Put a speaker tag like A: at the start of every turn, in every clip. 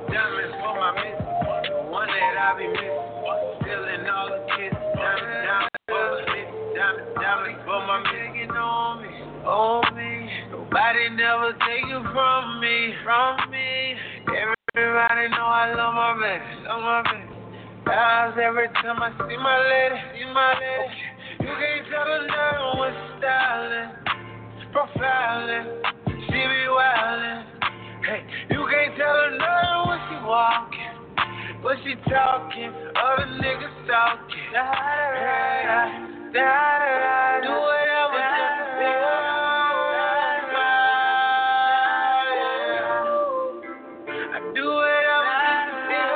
A: Diamonds for my miss, the one that I be missing. Stealing all the kids. Diamonds for my miss, diamonds for my taking on me, on me. Nobody never take it from me, Everybody know I love my baby, Eyes every time I see my lady, Okay. You can't tell her nothing when she styling, profiling, she be wildin'. Hey, you can't tell her nothing when she walking, when she talking, other niggas talking. Do whatever just to be I do whatever just to be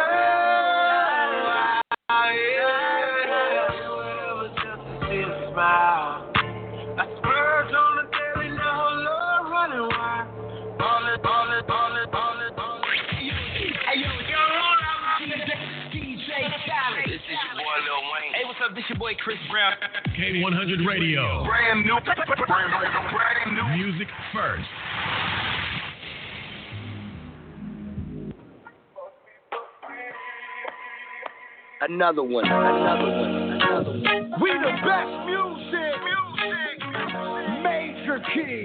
A: smile. I splurge on the daily, now her love running wild. Ballin'. Hey, yo, DJ Khaled. This is your boy Lil Wayne. Hey, what's up? This your boy Chris Brown.
B: K100 Radio.
A: Brand new.
B: Music first.
C: Another one.
D: We the best music. Major Key.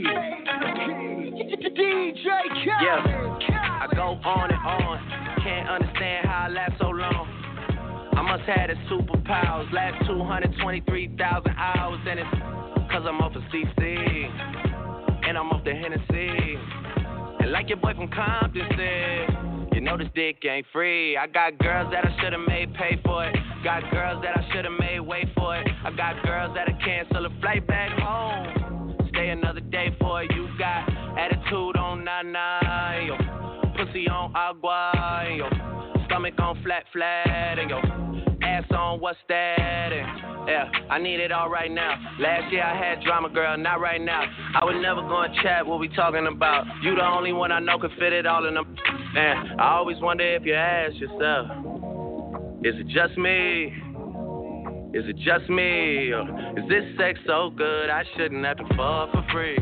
D: DJ Khaled.
E: Yeah, I go on and on. Can't understand how I last so long. I must have the superpowers. Last 223,000 hours. And it's cause I'm off of CC. And I'm off the Hennessy. And like your boy from Compton said, you know this dick ain't free. I got girls that I should've made pay for it. Got girls that I should've made wait for it. I got girls that'll cancel a flight back home. Stay another day for it. You got attitude on nana, yo. Pussy on agua, and yo. Stomach on flat, and yo. Ass on what's that? And yeah, I need it all right now. Last year I had drama, girl, not right now. I would never go and chat what we talking about. You the only one I know could fit it all in them. Man, I always wonder if you ask yourself, is it just me? Is it just me? Or is this sex so good I shouldn't have to fuck for free?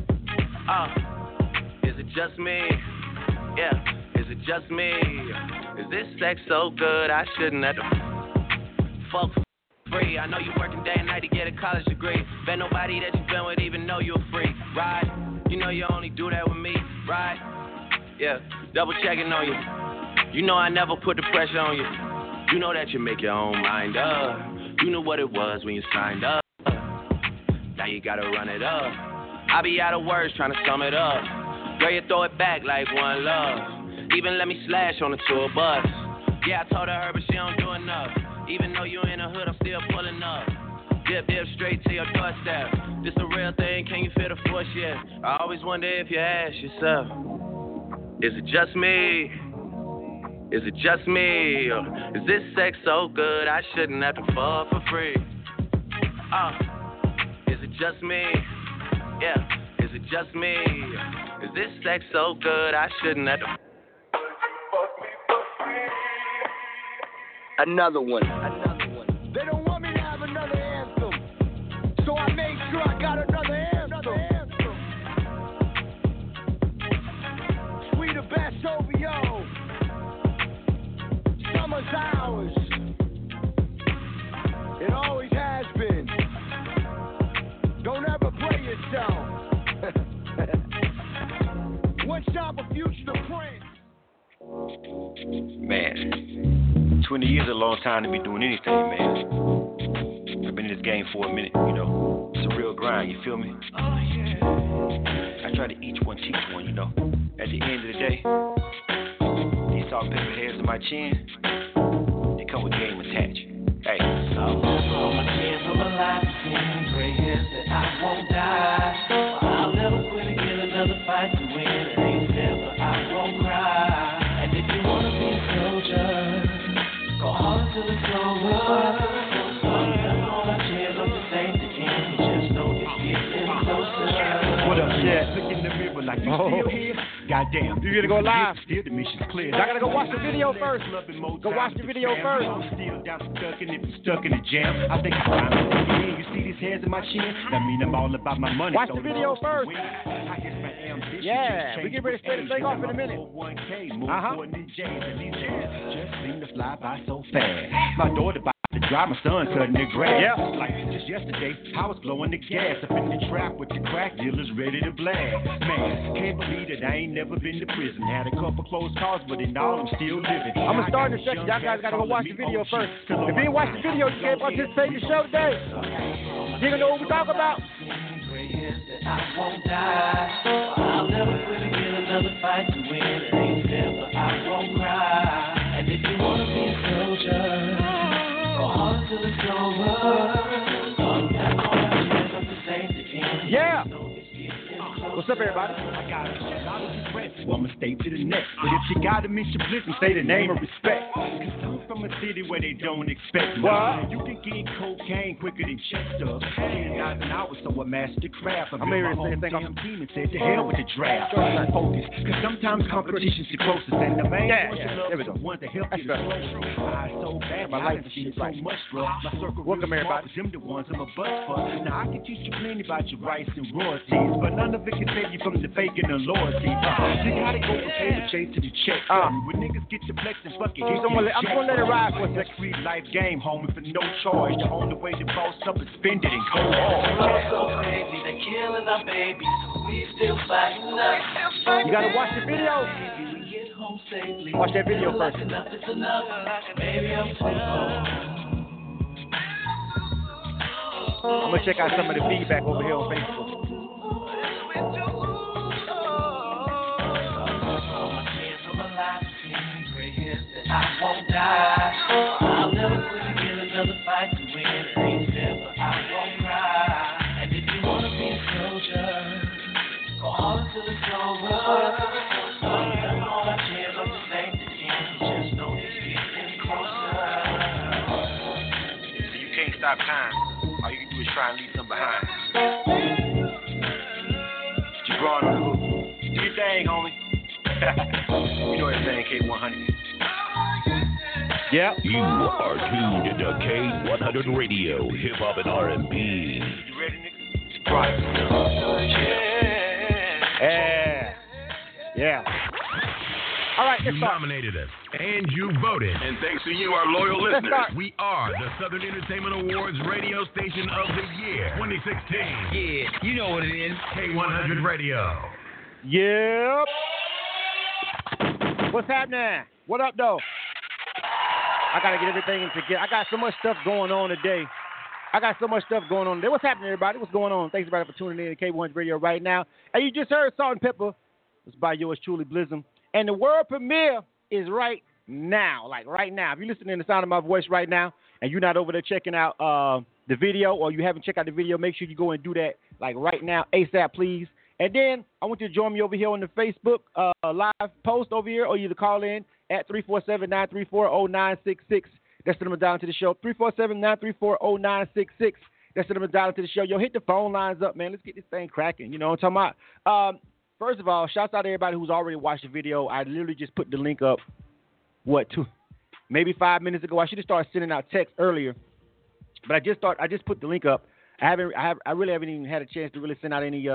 E: Is it just me? Yeah, is it just me? Is this sex so good I shouldn't have to fuck for free? I know you working day and night to get a college degree. Bet nobody that you been with even know you're free, right? You know you only do that with me, right? Yeah, double checking on you. You know I never put the pressure on you. You know that you make your own mind up. You knew what it was when you signed up. Now you gotta run it up. I be out of words trying to sum it up. Girl, you throw it back like one love. Even let me slash on the tour bus. Yeah, I told her, but she don't do enough. Even though you in the hood, I'm still pulling up. Dip straight to your doorstep. This a real thing, can you feel the force yet? I always wonder if you ask yourself, is it just me? Is it just me? Or is this sex so good I shouldn't have to fuck for free? Is it just me? Yeah, is it just me? Is this sex so good I shouldn't have to fuck me for free?
C: Another one.
D: They don't want me to have another anthem, so I made sure I got another anthem. We the best OVO. Summer's ours. It always has been. Don't ever play yourself. One shot for Future the Prince.
F: Man, 20 years is a long time to be doing anything, man. I've been in this game for a minute, you know. It's a real grind, you feel me? Oh, yeah. I try to each one teach one, you know. At the end of the day, these salt and pepper hairs on my chin, they come with game attached. Hey.
G: All my tears of my life between gray hairs that I won't die. I'll never quit and get another fight to win. It ain't fair, but I won't cry. And if you wanna be a soldier, go hard till it's over. All my tears on the same again. Just know it's getting closer.
H: What up, Chad? Look in the mirror like you still here. Got goddamn.
I: You gonna go live?
H: Still the mission's clear.
I: I gotta go watch the video first. Go watch the video first.
H: I'm still down stuck, and if you're stuck in the jam, I think it's time to dig in. You see these hairs in my chin? That mean I'm all about my money.
I: Watch the video first.
H: Yeah,
I: we get ready to start the thing off in a minute.
H: Just seem to fly by so fast. My daughter about to drive my son cutting the grass.
I: Yeah.
H: Like just yesterday, I was blowing the gas up in the trap with the crack dealers ready to blast. Man, can't believe that I ain't never been to prison. Had a couple close calls, but in all I'm still living.
I: I'm gonna start in a second. Y'all guys gotta go watch the video first. If you didn't watch the video, you can't participate in the show today. You gonna know what we talk about?
G: I won't die. I'll never quit and get another fight to win. It ain't fair, but I won't cry. And if you wanna be a soldier, go hard till it's over. That's all I care of the safety in.
I: Yeah. What's up, everybody?
H: I got a threats, so I'ma stay to the next. But if you gotta mention blizzard, say the name of respect. Cause I'm from a city where they don't expect me. You can get cocaine quicker than check stuff. Hey, guys, an hour, so I mastered the craft. I built my whole damn team and said to hell with the draft. Focus, cause sometimes competition's the closest. And the main ones you love is the ones that help you to slow. I so bad, my life is so much, bro. My circle
I: welcome, everybody.
H: Them the ones I'm a buzz for. Now I can teach you plenty about your rights and royalties, but none of it can save you from the fake and the loyalty. You gotta go from paper chase to the check. When niggas get your flex and fuck it,
I: I'm gonna let it ride for a second.
H: Free life game, homie, for no charge. The only way to boss up is spend it and go hard.
G: So crazy, they're killing our babies. We still fighting up.
I: You gotta watch the video. Watch that video first.
G: Enough is enough. Maybe I'm too old.
I: I'm gonna check out some of the feedback over here on Facebook.
G: I won't die. I'll never quit and get another fight to win. It ain't fair, but I won't cry. And if you wanna be a soldier, go hard till it's over. That's all I care about the safety in. Just know it's getting closer.
F: So you can't stop time. All you can do is try and leave something behind. You brought on the hook. Do your thing, homie. You know that thing, K100.
I: Yeah.
B: You are tuned into K100 Radio, Hip Hop and R&B.
F: You ready, nigga? Right.
I: Yeah. All right,
B: You nominated us, and you voted. And thanks to you, our loyal listeners, we are the Southern Entertainment Awards Radio Station of the Year 2016.
J: Yeah, you know what it is.
B: K100 Radio.
I: Yep. What's happening? What up, though? I got to get everything together. I got so much stuff going on today. What's happening, everybody? What's going on? Thanks, everybody, for tuning in to K100 Radio right now. And you just heard Salt and Pepper. It's by yours truly, Blizzum. And the world premiere is right now. Like, right now. If you're listening to the sound of my voice right now, and you're not over there checking out the video, or you haven't checked out the video, make sure you go and do that, like, right now, ASAP, please. And then I want you to join me over here on the Facebook live post over here, or you to call in at 347-934-0966. That's the number down to the show. 347-934-0966. That's the number down to the show. Yo, hit the phone lines up, man. Let's get this thing cracking. You know what I'm talking about? First of all, shouts out to everybody who's already watched the video. I literally just put the link up, maybe 5 minutes ago. I should have started sending out text earlier, but I just put the link up. I really haven't even had a chance to really send out any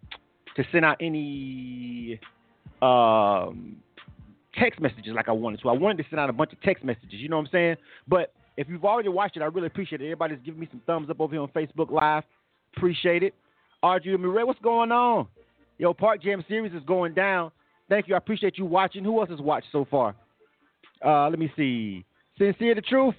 I: text messages like I wanted to. I wanted to send out a bunch of text messages, you know what I'm saying? But if you've already watched it, I really appreciate it. Everybody's giving me some thumbs up over here on Facebook Live. Appreciate it. RG Murray, what's going on? Yo, Park Jam Series is going down. Thank you. I appreciate you watching. Who else has watched so far? Let me see. Sincere the Truth.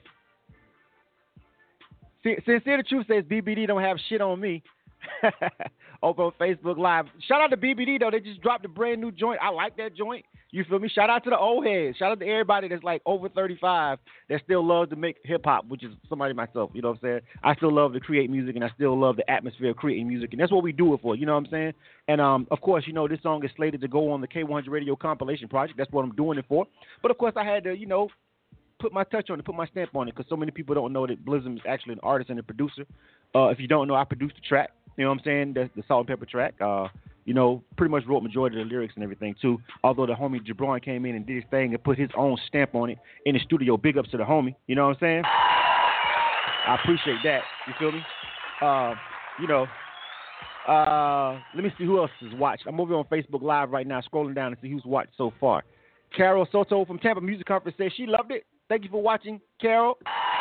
I: Sincere the Truth says BBD don't have shit on me. Over on Facebook Live. Shout out to BBD, though. They just dropped a brand new joint. I like that joint. You feel me? Shout out to the old heads. Shout out to everybody that's like over 35 that still loves to make hip-hop, which is somebody myself. You know what I'm saying? I still love to create music, and I still love the atmosphere of creating music, and that's what we do it for. You know what I'm saying? And, of course, you know, this song is slated to go on the K100 Radio compilation project. That's what I'm doing it for. But, of course, I had to, you know, put my touch on it, put my stamp on it, because so many people don't know that Blizzum is actually an artist and a producer. If you don't know, I produced the track. You know what I'm saying? That's the Salt and Pepper track. You pretty much wrote majority of the lyrics and everything too. Although the homie Jabron came in and did his thing and put his own stamp on it in the studio. Big ups to the homie. You know what I'm saying? I appreciate that. You feel me? Let me see who else has watched. I'm over on Facebook Live right now, scrolling down to see who's watched so far. Carol Soto from Tampa Music Conference says she loved it. Thank you for watching, Carol.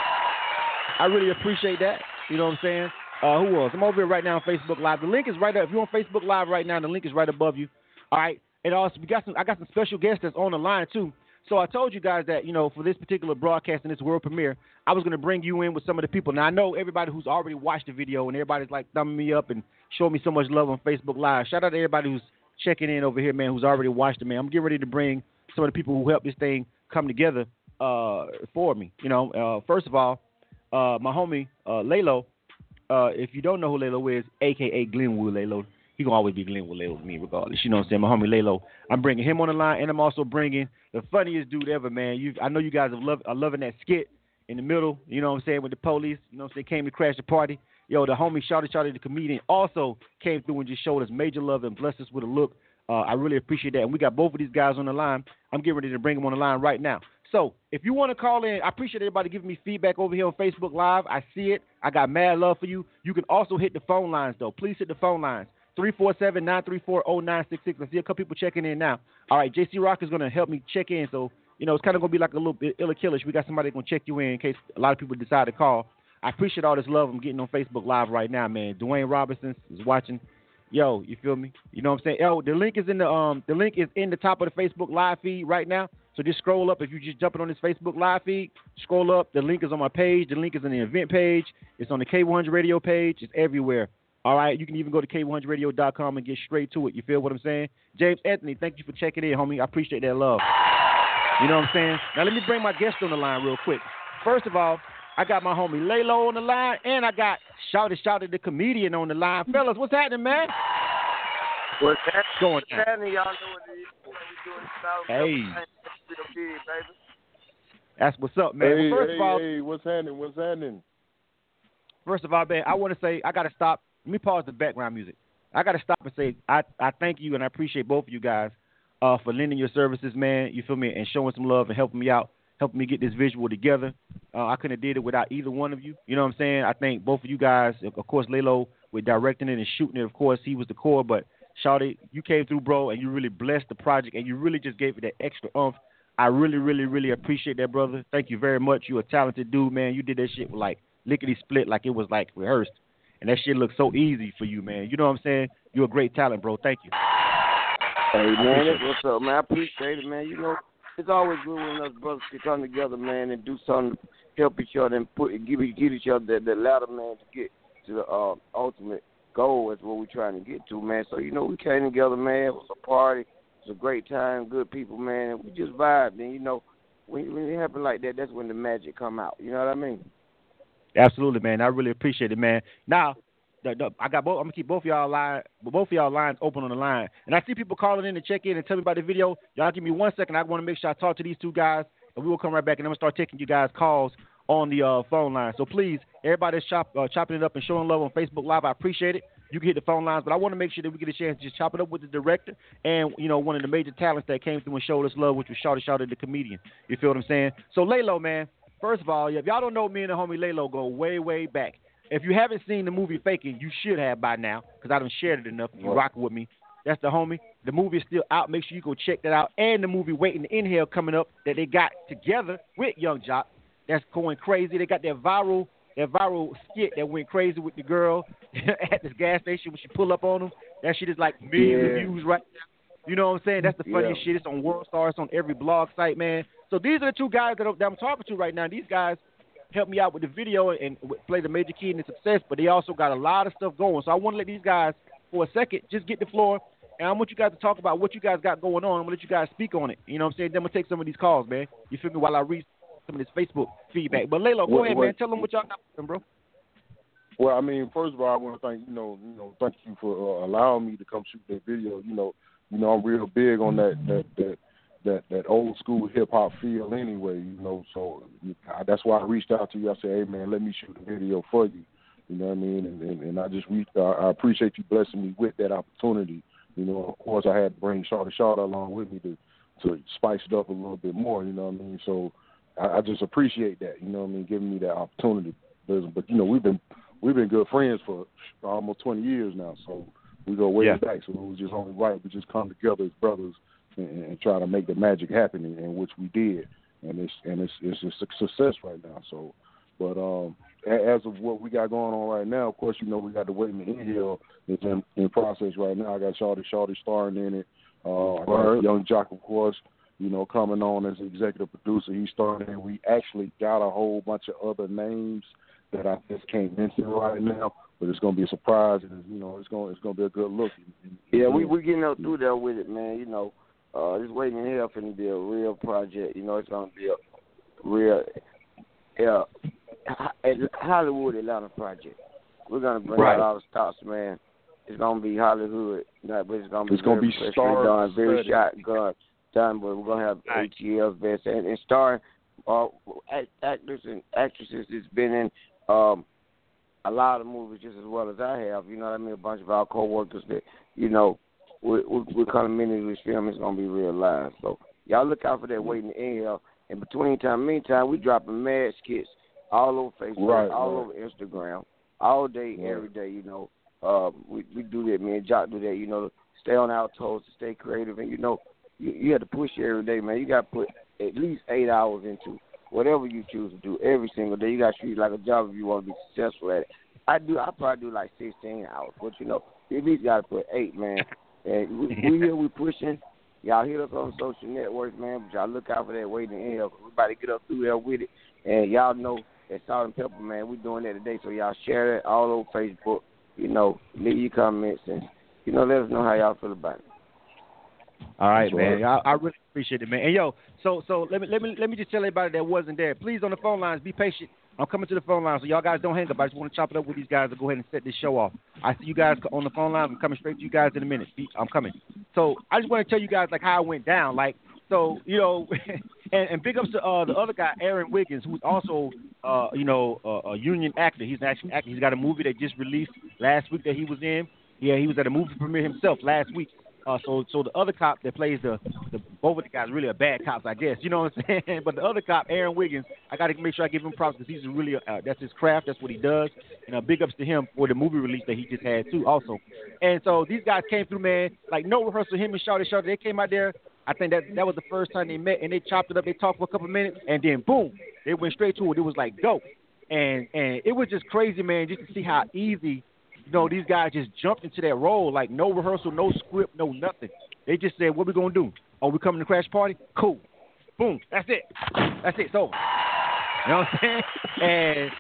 I: I really appreciate that. You know what I'm saying? Who else? I'm over here right now on Facebook Live. The link is right up. If you're on Facebook Live right now, the link is right above you. All right. And also, I got some special guests that's on the line too. So I told you guys that, for this particular broadcast and this world premiere, I was going to bring you in with some of the people. Now, I know everybody who's already watched the video and everybody's like thumbing me up and showing me so much love on Facebook Live. Shout out to everybody who's checking in over here, man, who's already watched it, man. I'm getting ready to bring some of the people who helped this thing come together for me. First of all, my homie, Lalo, if you don't know who Lalo is, a.k.a. Glenwood Lalo, he gonna always be Glenwood Lalo with me regardless. You know what I'm saying? My homie Lalo. I'm bringing him on the line, and I'm also bringing the funniest dude ever, man. I know you guys are loving that skit in the middle, you know what I'm saying, with the police. You know what I'm saying? Came to crash the party. Yo, the homie Shawty, the comedian, also came through and just showed us major love and blessed us with a look. I really appreciate that. And we got both of these guys on the line. I'm getting ready to bring them on the line right now. So if you want to call in, I appreciate everybody giving me feedback over here on Facebook Live. I see it. I got mad love for you. You can also hit the phone lines, though. Please hit the phone lines. 347-934-0966. I see a couple people checking in now. All right, JC Rock is going to help me check in. So, it's kind of going to be like a little bit illa-killish. We got somebody going to check you in case a lot of people decide to call. I appreciate all this love I'm getting on Facebook Live right now, man. Dwayne Robinson is watching. Yo, you feel me? You know what I'm saying? Yo, the link is in the top of the Facebook Live feed right now. So just scroll up. If you're just jumping on this Facebook Live feed, scroll up. The link is on my page. The link is in the event page. It's on the K100 Radio page. It's everywhere. All right? You can even go to K100Radio.com and get straight to it. You feel what I'm saying? James Anthony, thank you for checking in, homie. I appreciate that love. You know what I'm saying? Now let me bring my guest on the line real quick. First of all, I got my homie Lalo on the line, and I got Shouty the comedian on the line. Fellas, what's happening, man?
C: What's
I: going on?
C: Y'all know what it is. What we doing
I: Hey. That's what's up, man.
K: Hey,
I: well, first of all,
K: what's happening?
I: First of all, man, I want to say I got to stop. Let me pause the background music. I got to stop and say I thank you and I appreciate both of you guys for lending your services, man. You feel me? And showing some love and helping me out, helping me get this visual together. I couldn't have did it without either one of you. You know what I'm saying? I thank both of you guys. Of course, Lalo with directing it and shooting it. Of course, he was the core, but Shawty, you came through, bro, and you really blessed the project, and you really just gave it that extra oomph. I really, really, really appreciate that, brother. Thank you very much. You're a talented dude, man. You did that shit with, like, lickety-split, like it was, like, rehearsed. And that shit looks so easy for you, man. You know what I'm saying? You're a great talent, bro. Thank you.
C: Hey, man, what's up, man? I appreciate it, man. It's always good when us brothers can come together, man, and do something to help each other and give each other that ladder, man, to get to the ultimate goal. That's what we're trying to get to, man. So, we came together, man. It was a party. It was a great time, good people, man. And we just vibed. And, when it happen like that, that's when the magic come out. You know what I mean?
I: Absolutely, man. I really appreciate it, man. Now, I'm gonna keep both of y'all lines open on the line. And I see people calling in to check in and tell me about the video. Y'all give me 1 second. I want to make sure I talk to these two guys, and we will come right back, and I'm gonna start taking you guys calls on the phone line. So please, everybody that's chopping it up and showing love on Facebook Live, I appreciate it. You can hit the phone lines, but I want to make sure that we get a chance to just chop it up with the director and, one of the major talents that came through and showed us love, which was Shawty the comedian. You feel what I'm saying? So Lalo, man, first of all, if y'all don't know, me and the homie Lalo go way, way back. If you haven't seen the movie Faking, you should have by now, because I done shared it enough. If you rocking with me, that's the homie. The movie is still out. Make sure you go check that out. And the movie Waiting to Inhale coming up that they got together with Young Jock. That's going crazy. They got that viral skit that went crazy with the girl at this gas station when she pull up on them. That shit is like millions of views right now. You know what I'm saying? That's the funniest shit. It's on World Star. It's on every blog site, man. So these are the two guys that I'm talking to right now. These guys helped me out with the video and played a major key in the success, but they also got a lot of stuff going. So I want to let these guys, for a second, just get the floor, and I want you guys to talk about what you guys got going on. I'm going to let you guys speak on it. You know what I'm saying? Then I'm going to take some of these calls, man. You feel me, while I read some of this Facebook feedback. But Lalo, go ahead, man. Tell them what y'all got for them, bro.
K: Well, I mean, first of all, I want to thank thank you for allowing me to come shoot that video. I'm real big on that old school hip hop feel anyway. So that's why I reached out to you. I said, hey man, let me shoot a video for you. You know what I mean? And I just reached out. I appreciate you blessing me with that opportunity. You know, of course, I had to bring Shawty along with me to spice it up a little bit more. You know what I mean? So I just appreciate that. You know what I mean? Giving me that opportunity. But you know, we've been good friends for almost 20 years now. So we go way back. So it was just only right we just come together as brothers and try to make the magic happen, and which we did. And it's a success right now. So, but as of what we got going on right now, of course, you know, we got the Waiting to Inhale. It's in process right now. I got Shawty starring in it. I got Young Jock, of course, you know, coming on as executive producer. He started, and we actually got a whole bunch of other names that I just can't mention right now. But it's gonna be a surprise, and you know, it's gonna be a good look.
C: We getting up through there with it, man. You know, this Waiting to Hell finna be a real project. You know, it's gonna be a real Hollywood Atlanta project. We're gonna bring out all the stars, man. It's gonna be Hollywood, but it's gonna be done, very shotgun done. But we're gonna have ATL's best and starring actors and actresses that's been in a lot of movies just as well as I have. You know what I mean? A bunch of our co-workers that, you know, we're coming into this film. It's gonna be real live. So y'all look out for that Waiting to Inhale. And meantime, we dropping mad skits all over Facebook, all over Instagram, all day, every day. You know, we do that. Me and Jock do that. You know, stay on our toes, to stay creative, and you know, you have to push it every day, man. You got to put at least 8 hours into whatever you choose to do every single day. You got to treat it like a job if you want to be successful at it. I probably do like 16 hours, but you know, you at least got to put 8, man. And we here, we pushing. Y'all hit us on social networks, man, but y'all look out for that Waiting to Inhale. Everybody get up through there with it. And y'all know that Salt and Pepper, man, we doing that today. So y'all share that all over Facebook. You know, leave your comments and, you know, let us know how y'all feel about it.
I: All right, man. I really appreciate it, man. And yo, so let me just tell everybody that wasn't there. Please, on the phone lines, be patient. I'm coming to the phone line, so y'all guys don't hang up. I just want to chop it up with these guys and go ahead and set this show off. I see you guys on the phone line. I'm coming straight to you guys in a minute. I'm coming. So I just want to tell you guys like how it went down. Like, so, you know, and big ups to the other guy, Aaron Wiggins, who's also, you know, a union actor. He's an action actor. He's got a movie that just released last week that he was in. Yeah, he was at a movie premiere himself last week. So the other cop that plays the both of the guys really are bad cops, I guess. You know what I'm saying? But the other cop, Aaron Wiggins, I got to make sure I give him props because he's really that's his craft. That's what he does. And big ups to him for the movie release that he just had too, also. And so these guys came through, man. Like no rehearsal. Him and Shawty, they came out there. I think that was the first time they met, and they chopped it up. They talked for a couple of minutes, and then boom, they went straight to it. It was like dope, and it was just crazy, man, just to see how easy. You know, these guys just jumped into that role, like no rehearsal, no script, no nothing. They just said, what we going to do? Oh, we coming to Crash Party? Cool. Boom. That's it. It's over. You know what I'm saying? And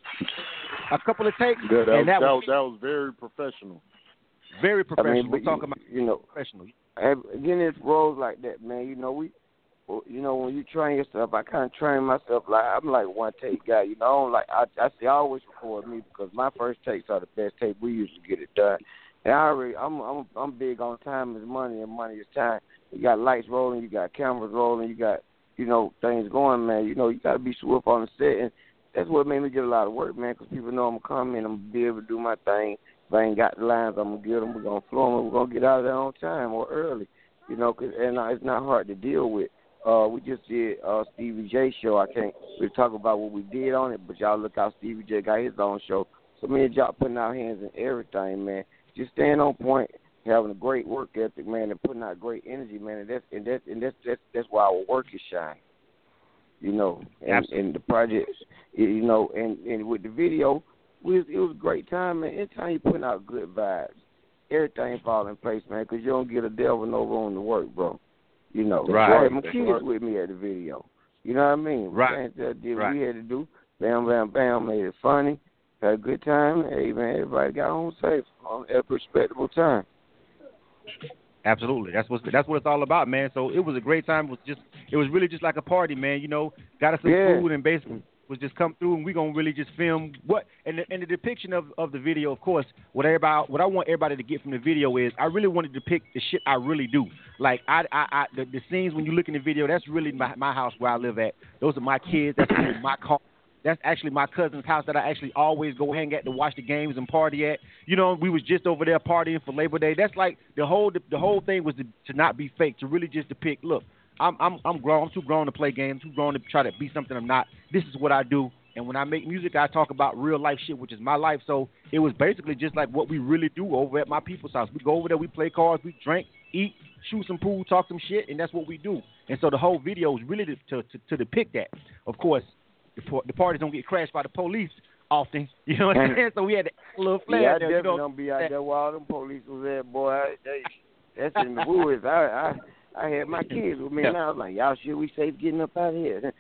I: a couple of takes.
K: Yeah, that was very professional.
I: Very professional.
C: I mean,
I: we're talking about,
C: you know,
I: professional.
C: Again, it's roles like that, man. You know, when you train yourself, I kind of train myself like I'm like one take guy. You know, I always record me because my first takes are the best tape. We usually get it done. And I'm big on time is money and money is time. You got lights rolling, you got cameras rolling, you got, you know, things going, man. You know, you got to be swift on the set, and that's what made me get a lot of work, man, because people know I'm going to come in, I'm going to be able to do my thing. If I ain't got the lines, I'm going to get them, we're going to flow them, we're going to get out of there on time or early, you know, and it's not hard to deal with. We just did Stevie J show. I can't really talk about what we did on it, but y'all look out, Stevie J got his own show. So me and y'all putting our hands in everything, man. Just staying on point, having a great work ethic, man, and putting out great energy, man, and that's why our work is shining, you know. And the projects, you know, and with the video, it was a great time, man. Anytime you putting out good vibes, everything fall in place, man, because you don't get a devil no room to work, bro. You know,
I: right.
C: I had my kids with me at the video. You know what I mean?
I: Right.
C: We had to do. Bam, bam, bam. Made it funny. Had a good time. Hey, man, everybody got home safe at a respectable time.
I: Absolutely. That's what it's all about, man. So it was a great time. It was really just like a party, man. You know, got us some food and basically was just come through, and we're gonna really just film and the depiction of the video, of course. What I want everybody to get from the video is I really want to depict the shit I really do. Like the scenes when you look in the video, that's really my house where I live at. Those are my kids. That's really my car. That's actually my cousin's house that I actually always go hang at to watch the games and party at. You know, we was just over there partying for Labor Day. That's like the whole thing was to not be fake, to really just depict. Look, I'm grown. I'm too grown to play games. Too grown to try to be something I'm not. This is what I do. And when I make music, I talk about real life shit, which is my life. So it was basically just like what we really do over at my people's house. We go over there, we play cards, we drink, eat, shoot some pool, talk some shit, and that's what we do. And so the whole video is really to depict that. Of course, the parties don't get crashed by the police often. You know what I'm saying? So we had a little flair
C: yeah, I
I: there.
C: definitely don't be out there while them police was there, boy. That's in the woods. I had my kids with me, and I was like, y'all sure we safe getting up out of here?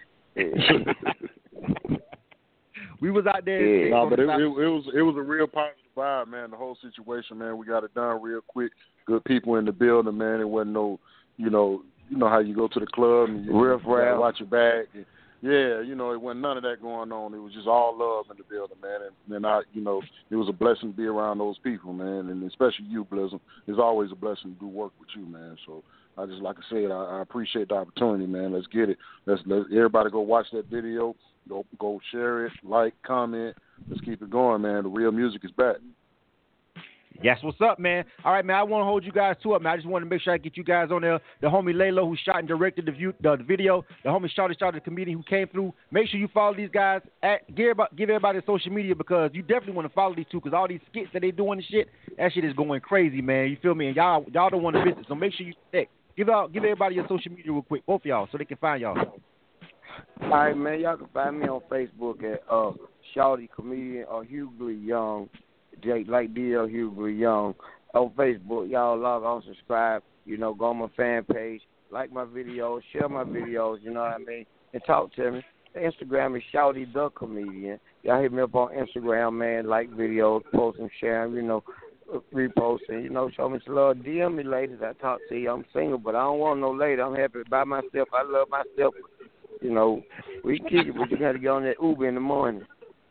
I: We was out there.
K: Yeah. No, but it was a real positive vibe, man. The whole situation, man. We got it done real quick. Good people in the building, man. It wasn't no, you know how you go to the club and you gotta watch your back. And, yeah, you know, it wasn't none of that going on. It was just all love in the building, man. And I, you know, it was a blessing to be around those people, man. And especially you, Blizzard. It's always a blessing to do work with you, man. So I just, like I said, I appreciate the opportunity, man. Let's get it. Let's everybody go watch that video. Go share it, like, comment. Let's keep it going, man. The real music is back.
I: Yes, what's up, man? All right, man, I want to hold you guys to it, man. I just want to make sure I get you guys on there. The homie Laylo, who shot and directed the video. The homie Shawty, the comedian who came through. Make sure you follow these guys. Give everybody social media, because you definitely want to follow these two, because all these skits that they doing and shit, that shit is going crazy, man. You feel me? And y'all don't want to miss it, so make sure you check. Give everybody your social media real quick, both of y'all, so they can find y'all.
C: All right, man. Y'all can find me on Facebook at Shawty Comedian or Hughley Young, like D.L. Hughley Young. On Facebook, y'all log on, subscribe. You know, go on my fan page, like my videos, share my videos. You know what I mean, and talk to me. Instagram is Shawty the Comedian. Y'all hit me up on Instagram, man. Like videos, post them, share them. You know, reposting. You know, show me some love. DM me, ladies. I talk to you. I'm single, but I don't want no lady. I'm happy by myself. I love myself. You know, we can kick it, but you got to get on that Uber in the morning.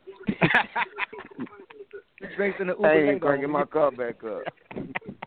I: Straight in the Uber.
C: I ain't cranking my car back up.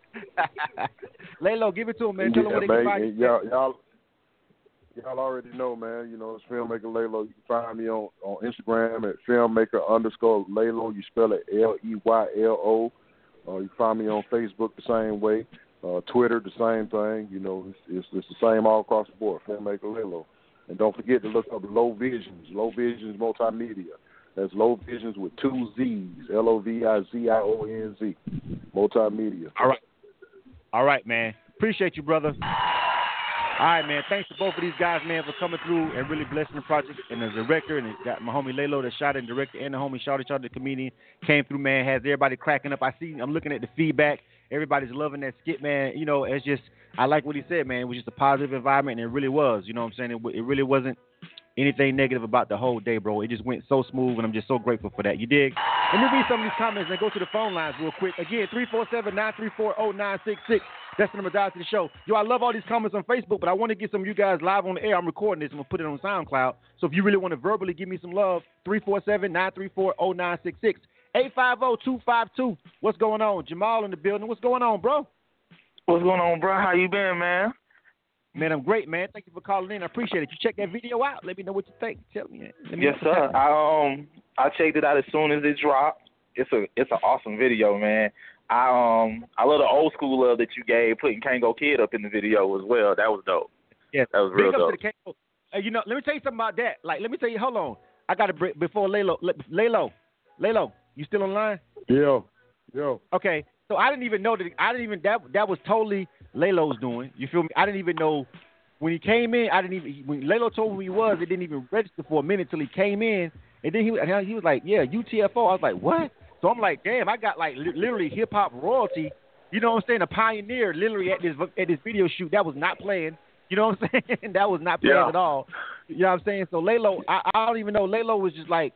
I: Laylo, give it to him, man. Tell him what they can find.
K: Y'all already know, man. You know, it's Filmmaker Laylo. You can find me on Instagram at Filmmaker_Laylo. You spell it Leylo. You can find me on Facebook the same way. Twitter, the same thing. You know, it's the same all across the board. Filmmaker Laylo. And don't forget to look up Low Visions. Low Visions Multimedia. That's Low Visions with 2 Z's. LOVIZIONZ. Multimedia.
I: All right, man. Appreciate you, brother. All right, man. Thanks to both of these guys, man, for coming through and really blessing the project. And the director, and it's got my homie Laylo that shot and directed, and the homie Shawty, the comedian, came through, man. Has everybody cracking up. I'm looking at the feedback. Everybody's loving that skit, man. You know, it's just, I like what he said, man. It was just a positive environment, and it really was. You know what I'm saying? It really wasn't anything negative about the whole day, bro. It just went so smooth, and I'm just so grateful for that. You dig? Let me read some of these comments and go to the phone lines real quick. Again, 347-934-0966. That's the number to dial to the show. Yo, I love all these comments on Facebook, but I want to get some of you guys live on the air. I'm recording this. I'm going to put it on SoundCloud. So if you really want to verbally give me some love, 347-934-0966. 850-252. What's going on? Jamal in the building. What's going on, bro?
L: What's going on, bro? How you been, man?
I: Man, I'm great, man. Thank you for calling in. I appreciate it. You check that video out. Let me know what you think. Tell me.
L: Yes, sir. I checked it out as soon as it dropped. It's an awesome video, man. I love the old school love that you gave, putting Kango Kid up in the video as well. That was dope.
I: Yeah,
L: that was real dope.
I: You know, let me tell you something about that. Like, let me tell you. Hold on. I got to break before Laylo. You still online?
K: Yeah.
I: Okay. So I didn't even know that. That was totally Laylo's doing. You feel me? I didn't even know when he came in. When Laylo told me who he was, it didn't even register for a minute till he came in, and then he was like, yeah, UTFO. I was like, what? So I'm like, damn, I got like literally hip hop royalty. You know what I'm saying? A pioneer, literally at this video shoot that was not playing. You know what I'm saying? That was not playing at all. You know what I'm saying? So Laylo, I don't even know. Laylo was just like,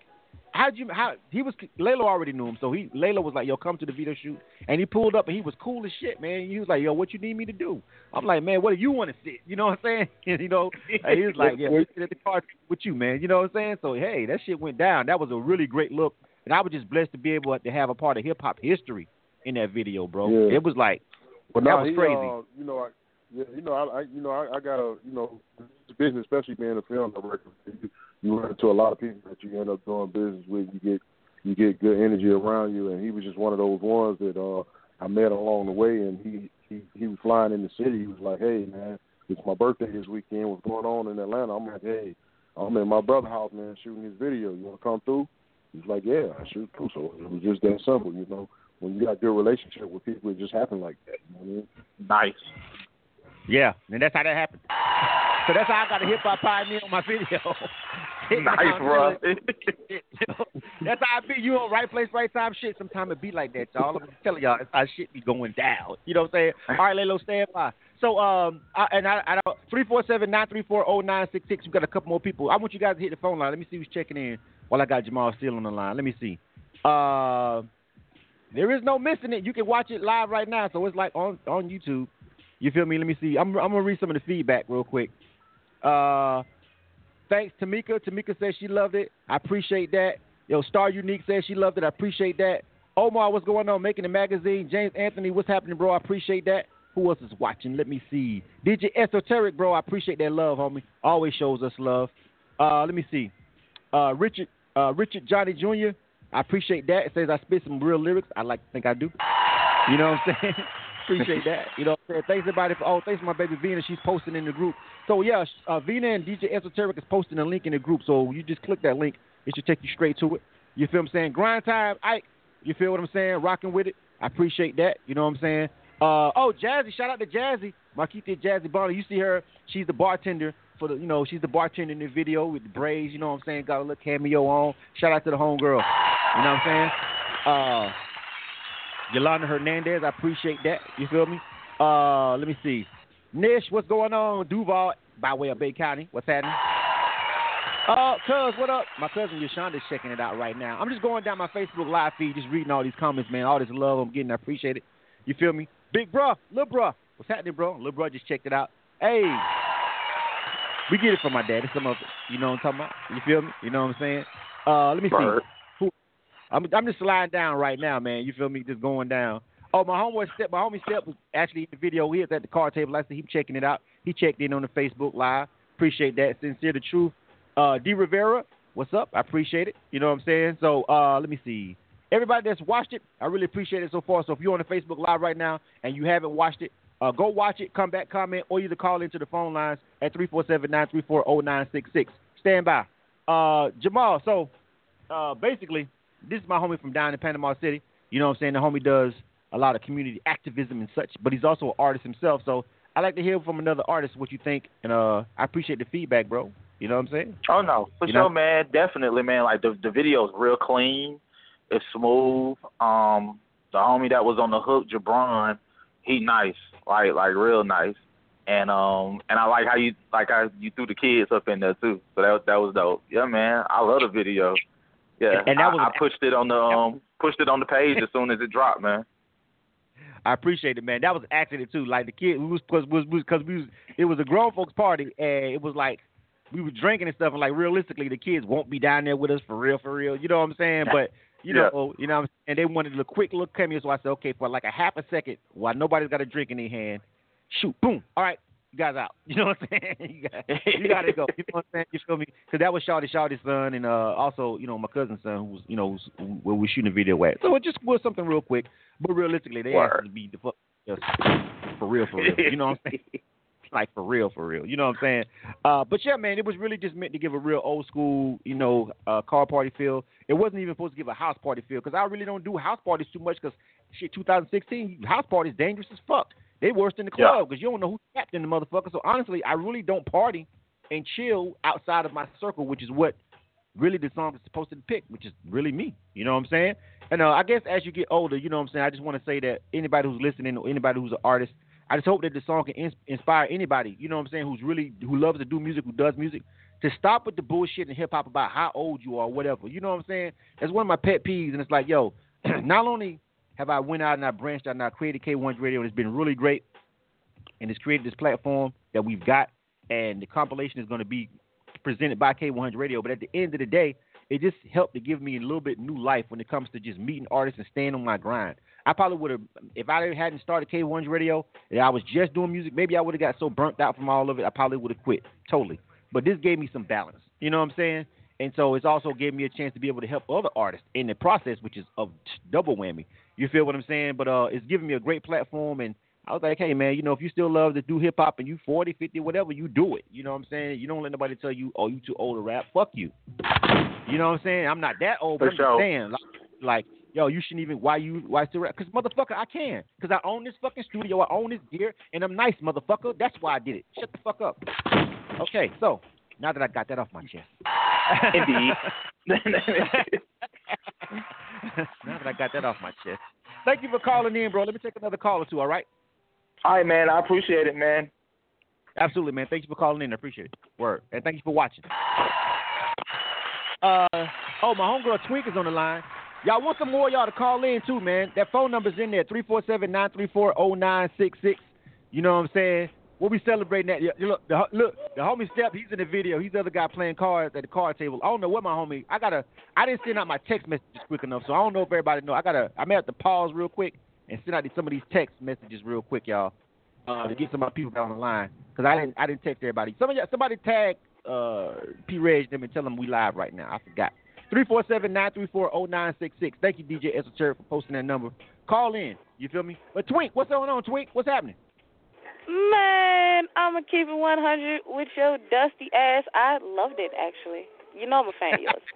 I: Laylo already knew him, so Laylo was like, yo, come to the video shoot, and he pulled up, and he was cool as shit, man. He was like, yo, what you need me to do? I'm like, man, what do you want to sit? You know what I'm saying? And, you know, he was like, yeah, sit at the car with you, man. You know what I'm saying? So hey, that shit went down. That was a really great look, and I was just blessed to be able to have a part of hip hop history in that video, bro. Yeah. It was like, that was crazy. I got a business, especially being a film director.
K: you run into a lot of people that you end up doing business with. You get good energy around you, and he was just one of those ones that I met along the way. And he was flying in the city. He was like, "Hey man, it's my birthday this weekend. What's going on in Atlanta?" I'm like, "Hey, I'm in my brother's house, man, shooting his video. You want to come through?" He's like, "Yeah, I shoot through." So it was just that simple, you know. When you got a good relationship with people, it just happened like that. You know what I mean?
L: Nice.
I: Yeah, and that's how that happened. So that's how I got a hip hop pioneer on my video.
L: Nice, bro.
I: That's how I be. You on right place, right time. Shit, sometimes it be like that, y'all. I'm telling y'all, that's how shit be going down. You know what I'm saying? All right, Lalo, stand by. So, I 347-934-0966. We got a couple more people. I want you guys to hit the phone line. Let me see who's checking in while I got Jamal Steele on the line. Let me see. There is no missing it. You can watch it live right now, so it's like on YouTube. You feel me? Let me see. I'm gonna read some of the feedback real quick. Thanks, Tamika. Tamika says she loved it. I appreciate that. Yo, Star Unique says she loved it. I appreciate that. Omar, what's going on? Making the magazine. James Anthony, what's happening, bro? I appreciate that. Who else is watching? Let me see. DJ Esoteric, bro. I appreciate that love, homie. Always shows us love. Let me see. Richard Johnny Jr., I appreciate that. It says I spit some real lyrics. I like to think I do. You know what I'm saying? Appreciate that. You know what I'm saying? Thanks everybody thanks for my baby Vina. She's posting in the group. So yeah, Vina and DJ Esoteric is posting a link in the group. So you just click that link. It should take you straight to it. You feel what I'm saying? Grind time, Ike. You feel what I'm saying? Rocking with it. I appreciate that. You know what I'm saying? Jazzy. Shout out to Jazzy. Marquita Jazzy Bonner. You see her. She's the bartender she's the bartender in the video with the braids. You know what I'm saying? Got a little cameo on. Shout out to the homegirl. You know what I'm saying? Yolanda Hernandez, I appreciate that. You feel me? Let me see. Nish, what's going on? Duval, by way of Bay County. What's happening? Cuz, what up? My cousin Yashonda's checking it out right now. I'm just going down my Facebook live feed, just reading all these comments, man. All this love I'm getting, I appreciate it. You feel me? Big bro, little bro. What's happening, bro? Little bro just checked it out. Hey, we get it from my dad. It's some of it. You know what I'm talking about? You feel me? You know what I'm saying? Let me see. I'm just sliding down right now, man. You feel me? Just going down. Oh, my homie Step was actually in the video. He was at the card table. I said he checking it out. He checked in on the Facebook Live. Appreciate that. Sincere the Truth. D. Rivera, what's up? I appreciate it. You know what I'm saying? So let me see. Everybody that's watched it, I really appreciate it so far. So if you're on the Facebook Live right now and you haven't watched it, go watch it, come back, comment, or either call into the phone lines at 347-934-0966. Stand by. Jamal, so basically, this is my homie from down in Panama City. You know what I'm saying? The homie does a lot of community activism and such, but he's also an artist himself. So I like to hear from another artist what you think, and I appreciate the feedback, bro. You know what I'm saying?
L: Oh, no. For sure, man. Definitely, man. Like, the video is real clean. It's smooth. The homie that was on the hook, Jabron, he nice. Like real nice. And I like how you threw the kids up in there, too. So that was dope. Yeah, man. I love the video. Yeah, and I pushed it on the page as soon as it dropped, man.
I: I appreciate it, man. That was an accident too. Like the kid it was a grown folks party, and it was like we were drinking and stuff, and like realistically, the kids won't be down there with us for real. You know what I'm saying? But you know, and they wanted a quick little cameo, so I said, okay, for like a half a second, while nobody's got a drink in their hand, shoot, boom, all right. You guys out. You know what I'm saying? You got to go. You know what I'm saying? You feel me? Because that was Shawty's son, and also, my cousin's son, where we shooting a video at. So it just was something real quick, but realistically, they asked us to be the fuck for real. You know what I'm saying? Like for real. You know what I'm saying? But yeah, man, it was really just meant to give a real old school, car party feel. It wasn't even supposed to give a house party feel, because I really don't do house parties too much, because 2016 house parties dangerous as fuck. They worse than the club, because you don't know who's trapped in the motherfucker. So honestly, I really don't party and chill outside of my circle, which is what really the song is supposed to depict, which is really me. You know what I'm saying? And I guess as you get older, you know what I'm saying, I just want to say that anybody who's listening or anybody who's an artist, I just hope that the song can inspire anybody, you know what I'm saying, who loves to do music, who does music, to stop with the bullshit in hip-hop about how old you are or whatever. You know what I'm saying? That's one of my pet peeves, and it's like, yo, not only have I went out and I branched out and I created K1's Radio, and it's been really great, and it's created this platform that we've got, and the compilation is going to be presented by K100 Radio, but at the end of the day, it just helped to give me a little bit new life when it comes to just meeting artists and staying on my grind. I probably would have, if I hadn't started K100 Radio, and I was just doing music, maybe I would have got so burnt out from all of it, I probably would have quit totally. But this gave me some balance. You know what I'm saying? And so it's also gave me a chance to be able to help other artists in the process, which is a double whammy. You feel what I'm saying? But it's giving me a great platform, and I was like, hey, man, you know, if you still love to do hip-hop and you 40, 50, whatever, you do it. You know what I'm saying? You don't let nobody tell you, oh, you too old to rap. Fuck you. You know what I'm saying? I'm not that old, but I'm just saying, like, yo, you shouldn't even, why still rap? Because, motherfucker, I can. Because I own this fucking studio, I own this gear, and I'm nice, motherfucker. That's why I did it. Shut the fuck up. Okay, so, now that I got that off my chest.
L: Indeed.
I: Now that I got that off my chest. Thank you for calling in, bro. Let me take another call or two, all right?
L: All right, man. I appreciate it, man.
I: Absolutely, man. Thank you for calling in. I appreciate it. Word. And thank you for watching. My homegirl Twink is on the line. Y'all want some more of y'all to call in, too, man. That phone number's in there, 347-934-0966. You know what I'm saying? We'll be celebrating that. Look, the homie Step, he's in the video. He's the other guy playing cards at the card table. I don't know what my homie. I didn't send out my text messages quick enough, so I don't know if everybody know. I may have to pause real quick and send out some of these text messages real quick, y'all, to get some of my people down the line, because I didn't text everybody. Somebody tag P Reg them and tell them we live right now. I forgot. 347-934-0966. Thank you, DJ Esoteric, for posting that number. Call in. You feel me? But Twink, what's going on, Twink? What's happening?
M: Man, I'ma keep it 100 with your dusty ass. I loved it, actually. You know I'm a fan of yours.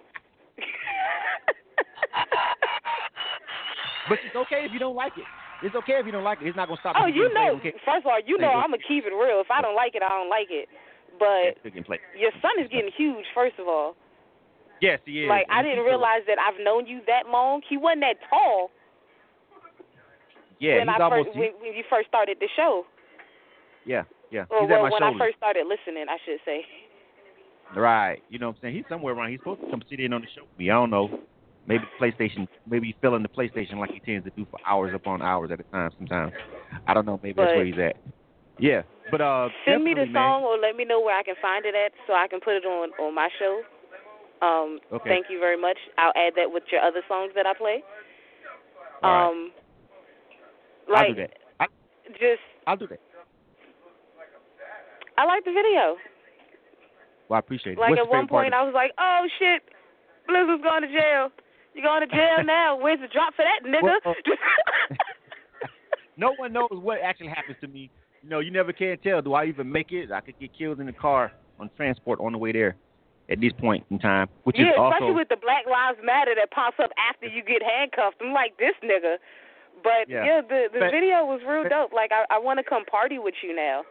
I: But it's okay if you don't like it. It's okay if you don't like it. It's not gonna stop.
M: Oh, you know. First of all, you know I'ma keep it real. If I don't like it, I don't like it. But your son is getting huge. First of all.
I: Yes, he is.
M: Like, I didn't realize that I've known you that long. He wasn't that tall.
I: Yeah,
M: when you first started the show.
I: Yeah.
M: Or
I: he's at my
M: when
I: shoulder.
M: I first started listening, I should say.
I: Right. You know what I'm saying? He's somewhere around. He's supposed to come sit in on the show with me. I don't know. Maybe PlayStation. Maybe he's filling the PlayStation like he tends to do for hours upon hours at a time sometimes. I don't know. Maybe that's where he's at. Yeah. But
M: send me the song or let me know where I can find it at so I can put it on my show.
I: Okay.
M: Thank you very much. I'll add that with your other songs that I play.
I: All right. I'll do that. I'll do that.
M: I like the video.
I: Well, I appreciate it.
M: Like, at one point, I was like, oh, shit, Blizzard's going to jail. You're going to jail now. Where's the drop for that, nigga?
I: No one knows what actually happens to me. You know, you never can tell. Do I even make it? I could get killed in the car on transport on the way there at this point in time, which is also...
M: especially with the Black Lives Matter that pops up after you get handcuffed. I'm like, this nigga. But, the video was real dope. Like, I want to come party with you now.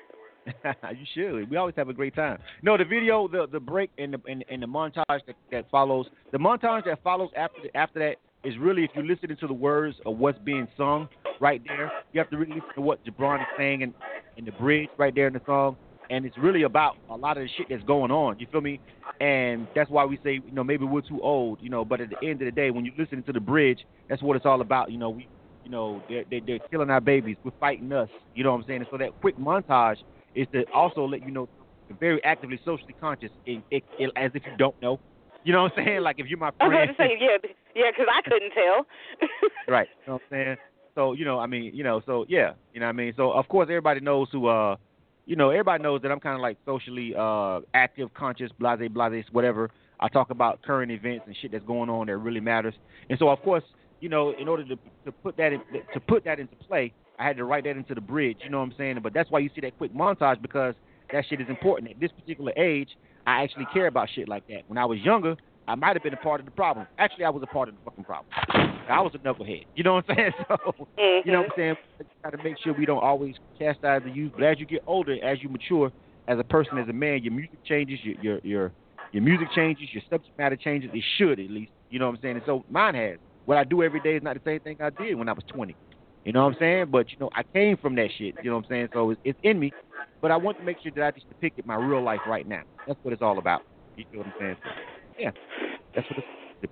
I: You should. We always have a great time. No, the video, the break, and the montage that follows. The montage that follows after that is really, if you're listening to the words of what's being sung right there, you have to really listen to what Jabron is saying in the bridge right there in the song. And it's really about a lot of the shit that's going on. You feel me? And that's why we say, you know, maybe we're too old, you know. But at the end of the day, when you're listening to the bridge, that's what it's all about. You know, they're killing our babies. We're fighting us. You know what I'm saying? And so that quick montage is to also let you know very actively socially conscious, as if you don't know. You know what I'm saying? Like, if you're my friend.
M: I was going to say, yeah, because I couldn't tell.
I: Right. You know what I'm saying? So, you know, I mean, you know, so, yeah. You know what I mean? So, of course, everybody knows everybody knows that I'm kind of like socially active, conscious, blase, whatever. I talk about current events and shit that's going on that really matters. And so, of course, you know, in order to put that into play, I had to write that into the bridge, you know what I'm saying? But that's why you see that quick montage, because that shit is important. At this particular age, I actually care about shit like that. When I was younger, I might have been a part of the problem. Actually, I was a part of the fucking problem. I was a knucklehead. You know what I'm saying? So, you know what I'm saying? We got to make sure we don't always chastise the youth. But as you get older, as you mature as a person, as a man, your music changes, your music changes, your subject matter changes. It should, at least. You know what I'm saying? And so mine has. What I do every day is not the same thing I did when I was 20. You know what I'm saying? But, you know, I came from that shit. You know what I'm saying? So it's in me. But I want to make sure that I just depicted my real life right now. That's what it's all about. You know what I'm saying? So, yeah. That's what it's...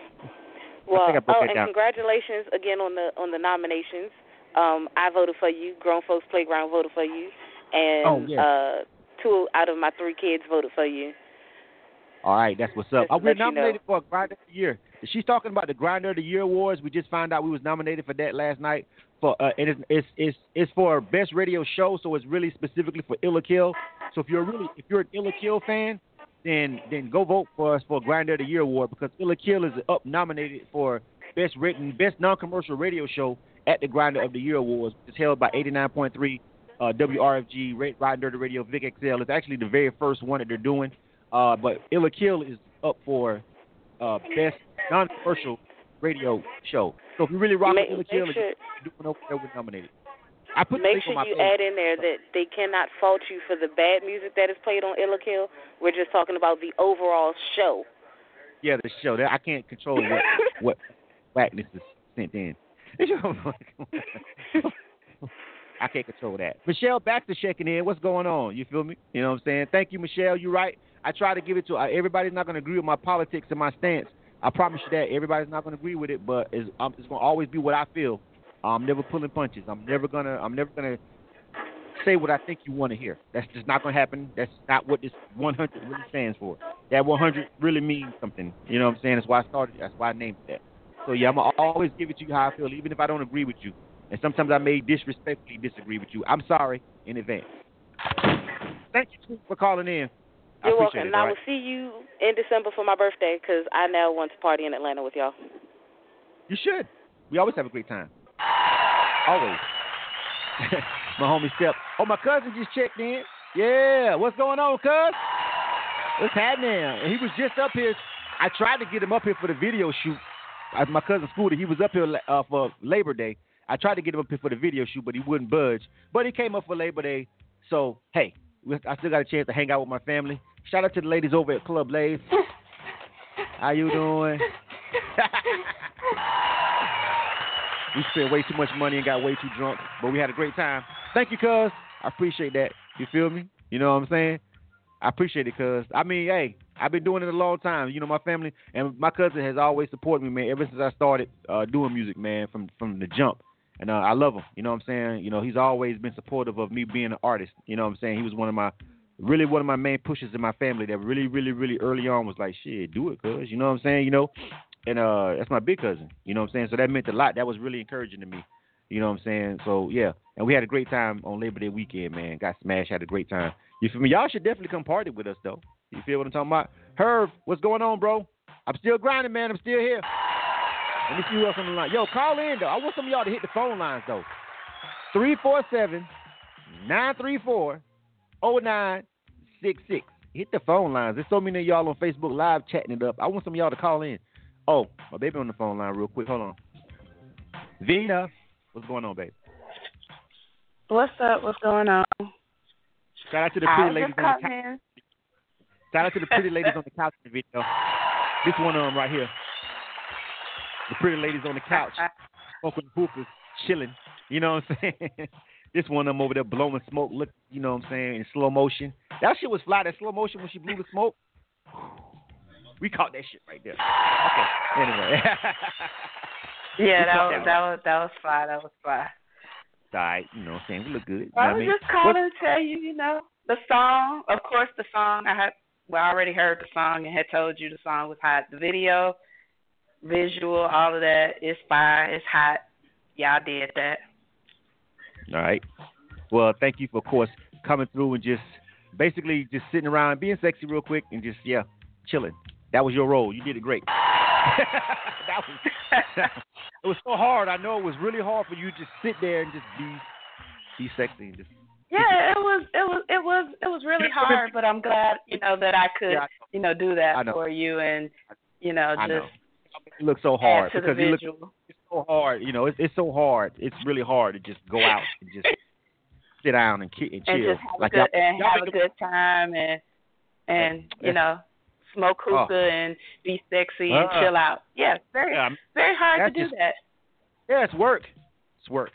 M: Well, congratulations again on the nominations. I voted for you. Grown Folks Playground voted for you. And 2 out of my 3 kids voted for you.
I: All right, that's what's up. We're nominated for a Grinder of the Year. She's talking about the Grinder of the Year awards. We just found out we was nominated for that last night. And it's for Best Radio Show, so it's really specifically for Illa Kill. So if you're an Illa Kill fan, then go vote for us for Grinder of the Year award, because Illa Kill is up nominated for best non-commercial radio show at the Grinder of the Year awards. It's held by 89.3 WRFG Riding Dirty Radio Vic XL. It's actually the very first one that they're doing, but Illa Kill is up for best non-commercial radio show. So if you really rock with Illa Kill, we're nominated.
M: Make sure you add in there that they cannot fault you for the bad music that is played on Illa Kill. We're just talking about the overall show.
I: Yeah, the show. I can't control what whackness is sent in. I can't control that. Michelle Baxter checking in. What's going on? You feel me? You know what I'm saying? Thank you, Michelle. You're right. I try to give it to everybody's not going to agree with my politics and my stance. I promise you that. Everybody's not going to agree with it, but it's going to always be what I feel. I'm never pulling punches. I'm never gonna say what I think you want to hear. That's just not gonna happen. That's not what this 100 really stands for. That 100 really means something. You know what I'm saying? That's why I started. That's why I named it that. So yeah, I'm gonna always give it to you how I feel, even if I don't agree with you. And sometimes I may disrespectfully disagree with you. I'm sorry in advance. Thank you for calling in.
M: You're welcome. And I will see you in December for my birthday, because I now want to party in Atlanta with y'all.
I: You should. We always have a great time. Always. My homie Step. Oh, my cousin just checked in. Yeah, what's going on, cuz? What's happening? And he was just up here. I tried to get him up here for the video shoot. My cousin Scooter, he was up here for Labor Day. I tried to get him up here for the video shoot, but he wouldn't budge. But he came up for Labor Day. So, hey, I still got a chance to hang out with my family. Shout out to the ladies over at Club Lace. How you doing? We spent way too much money and got way too drunk, but we had a great time. Thank you, cuz. I appreciate that. You feel me? You know what I'm saying? I appreciate it, cuz. I mean, hey, I've been doing it a long time. You know, my family and my cousin has always supported me, man, ever since I started doing music, man, from the jump. And I love him. You know what I'm saying? You know, he's always been supportive of me being an artist. You know what I'm saying? He was one of my main pushes in my family that really, really, really early on was like, shit, do it, cuz. You know what I'm saying? You know? And that's my big cousin, you know what I'm saying? So that meant a lot. That was really encouraging to me, you know what I'm saying? So, yeah. And we had a great time on Labor Day weekend, man. Got smashed, had a great time. You feel me? Y'all should definitely come party with us, though. You feel what I'm talking about? Herb, what's going on, bro? I'm still grinding, man. I'm still here. Let me see who else on the line. Yo, call in, though. I want some of y'all to hit the phone lines, though. 347-934-0966. Hit the phone lines. There's so many of y'all on Facebook Live chatting it up. I want some of y'all to call in. Oh, my baby on the phone line real quick. Hold on. Vina, what's going on, baby?
N: What's up? What's going on?
I: Shout out to the pretty ladies on the couch. Shout out to the pretty ladies on the couch in the video. This one of them right here. The pretty ladies on the couch, smoking hookahs, chilling. You know what I'm saying? This one of them over there blowing smoke. Look, you know what I'm saying, in slow motion. That shit was fly. That slow motion when she blew the smoke. We caught that shit right there. Okay. Anyway.
N: Yeah, that was fly. That was fly.
I: All right, you know what I'm saying? We look good.
N: I was just calling to tell you, you know, the song. Of course, the song. I already heard the song and had told you the song was hot. The video, visual, all of that is fire. It's hot. Y'all did that.
I: All right. Well, thank you for, of course, coming through and just basically just sitting around, being sexy real quick and just, chilling. That was your role. You did it great. It was so hard. I know it was really hard for you to just sit there and just be sexy and just.
N: Yeah, it was really hard, but I'm glad, you know, that I could, you know, do that for you and, you know, just.
I: It looks so hard
N: because
I: it's so hard. You know, it's so hard. It's really hard to just go out and just sit down and chill.
N: And just have a good time and you know, smoke hookah and be sexy and chill out. Yeah, very hard to do that.
I: Yeah, it's work. It's work.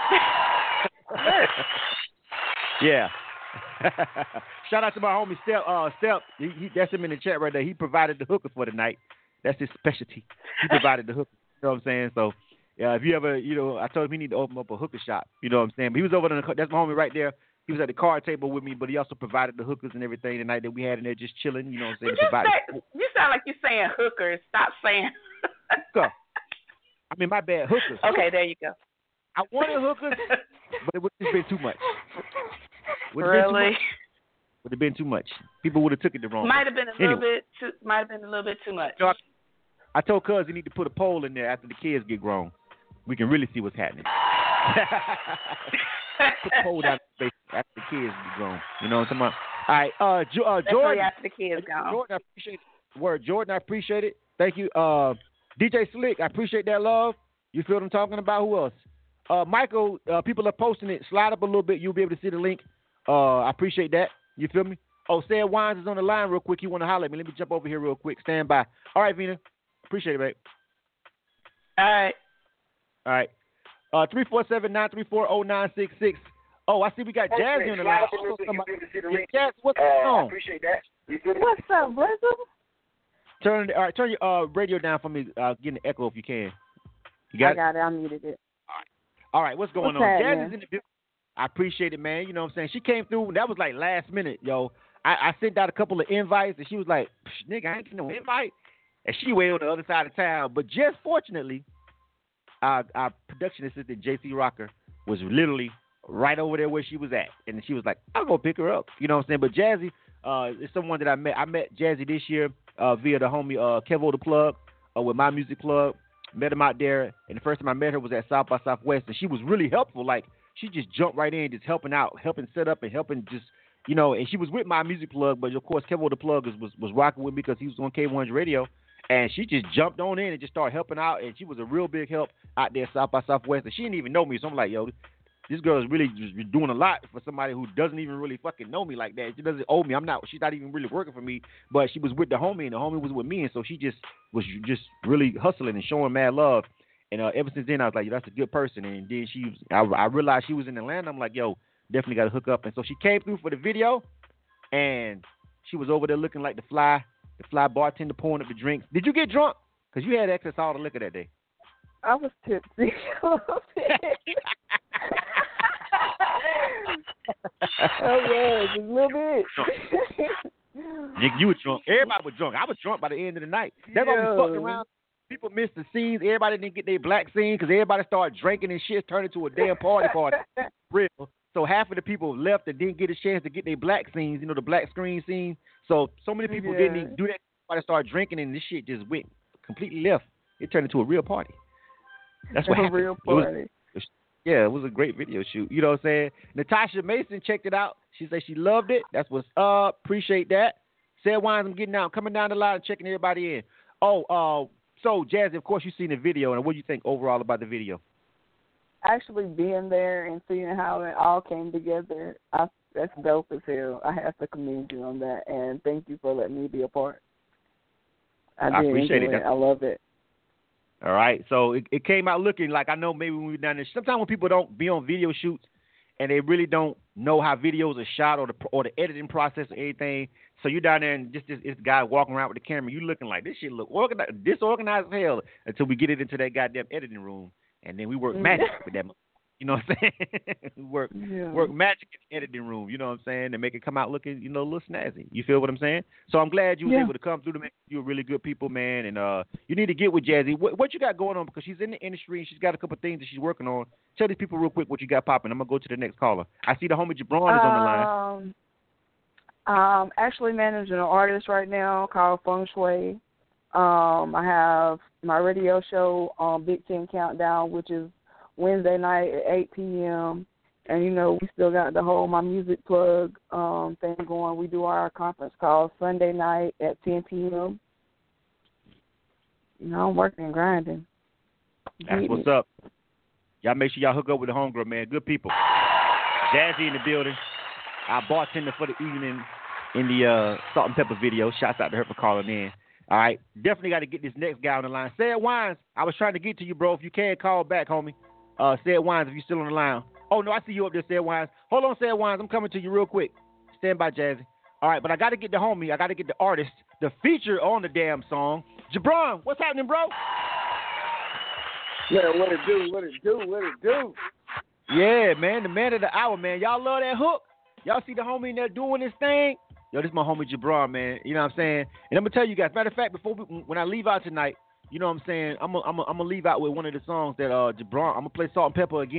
I: Yeah. Shout out to my homie Step. He that's him in the chat right there. He provided the hookah for the night. That's his specialty. He provided the hookah. You know what I'm saying? So, yeah, if you ever, you know, I told him he need to open up a hookah shop. You know what I'm saying? But he was over there. That's my homie right there. He was at the card table with me, but he also provided the hookahs and everything the night that we had in there just chilling. You know what I'm saying?
N: You sound like you're saying hookers. Stop saying
I: hookah. I mean, my bad, hookers.
N: Okay, there you go.
I: I wanted hookers, but it would have been too much.
N: Really?
I: would have been too much. People would have took it the wrong way.
N: Might have been a little bit too much.
I: So I told Cuz he need to put a poll in there after the kids get grown. We can really see what's happening. Put a poll down after the kids get grown. You know what I'm talking about? All right, Jordan.
N: After the kids gone.
I: Jordan, I appreciate it. Word, Jordan, I appreciate it. Thank you. DJ Slick, I appreciate that love. You feel what I'm talking about? Who else? Michael, people are posting it. Slide up a little bit. You'll be able to see the link. I appreciate that. You feel me? Oh, Said Wines is on the line real quick. You want to holler at me. Let me jump over here real quick. Stand by. All right, Vina. Appreciate it, babe.
N: All
I: right. 347-934-0966. Oh, I see we got Jazzy on the line. Jazz, what's going on?
O: I appreciate that.
N: What's up, brother?
I: Turn your radio down for me. Getting the echo if you can. You got
N: I got it. I muted it.
I: All right. What's going on? Jazzy's in the building. I appreciate it, man. You know what I'm saying? She came through. That was like last minute, yo. I sent out a couple of invites, and she was like, nigga, I ain't getting no invite. And she way on the other side of town. But just fortunately, our production assistant, JC Rocker, was literally right over there where she was at. And she was like, I'll go pick her up. You know what I'm saying? But Jazzy is someone that I met. I met Jazzy this year via the homie Kevo the Plug with My Music Plug. Met him out there. And the first time I met her was at South by Southwest. And she was really helpful. Like, she just jumped right in, just helping out, helping set up and helping just, you know, and she was with My Music Plug. But, of course, Kevo the Plug was rocking with me because he was on K1's radio. And she just jumped on in and just started helping out. And she was a real big help out there South by Southwest. And she didn't even know me. So I'm like, yo, this girl is really just doing a lot for somebody who doesn't even really fucking know me like that. She doesn't owe me. She's not even really working for me. But she was with the homie, and the homie was with me. And so she just was just really hustling and showing mad love. And ever since then, I was like, yo, that's a good person. And then I realized she was in Atlanta. I'm like, yo, definitely got to hook up. And so she came through for the video, and she was over there looking like the fly bartender pouring up the drinks. Did you get drunk? Because you had access to all the liquor that day.
N: I was tipsy. I was a little bit.
I: Nigga, you were drunk. Everybody was drunk. I was drunk by the end of the night. That's why we fucked around. People missed the scenes. Everybody didn't get their black scene because everybody started drinking and shit turned into a damn party. Real. So half of the people left and didn't get a chance to get their black scenes, you know, the black screen scene. So many people didn't even do that. Everybody started drinking and this shit just went completely left. It turned into a real party. That's what happened.
N: Real party.
I: It was a great video shoot. You know what I'm saying? Natasha Mason checked it out. She said she loved it. That's what's up. Appreciate that. Said Wines, I'm getting out, coming down the line and checking everybody in. So Jazzy, of course you've seen the video, and what do you think overall about the video?
N: Actually being there and seeing how it all came together, that's dope as hell. I have to commend you on that, and thank you for letting me be a part. I appreciate it. I love it.
I: All right, so it came out looking like, I know maybe when we were down there, sometimes when people don't be on video shoots and they really don't know how videos are shot or the editing process or anything, so you're down there and just this guy walking around with the camera, you looking like this shit look disorganized as hell until we get it into that goddamn editing room, and then we work magic with that. You know what I'm saying? We work magic in the editing room, you know what I'm saying, and make it come out looking, you know, a little snazzy. You feel what I'm saying? So I'm glad you was able to come through to make you a really good people, man, and you need to get with Jazzy. What you got going on? Because she's in the industry and she's got a couple of things that she's working on. Tell these people real quick what you got popping. I'm going to go to the next caller. I see the homie Jabron is on the line.
N: I'm actually managing an artist right now called Feng Shui. I have my radio show on Big Ten Countdown, which is Wednesday night at 8 p.m. And, you know, we still got the whole My Music Plug thing going. We do our conference call Sunday night at 10 p.m. You know, I'm working and grinding.
I: That's what's up. Y'all make sure y'all hook up with the homegirl, man. Good people. Jazzy in the building. Our bartender for the evening in the Salt and Pepper video. Shouts out to her for calling in. All right. Definitely got to get this next guy on the line. Said Wines, I was trying to get to you, bro. If you can, call back, homie. Said Wines, if you're still on the line. Oh, no, I see you up there, Said Wines. Hold on, Said Wines. I'm coming to you real quick. Stand by, Jazzy. All right, but I got to get the homie. I got to get the artist, the feature on the damn song. Jabron, what's happening, bro?
C: Yeah, what it do?
I: Yeah, man, the man of the hour, man. Y'all love that hook? Y'all see the homie in there doing this thing? Yo, this is my homie Jabron, man. You know what I'm saying? And I'm going to tell you guys, matter of fact, when I leave out tonight, you know what I'm saying, I'm gonna leave out with one of the songs that Jabron, I'm going to play Salt and Pepper again,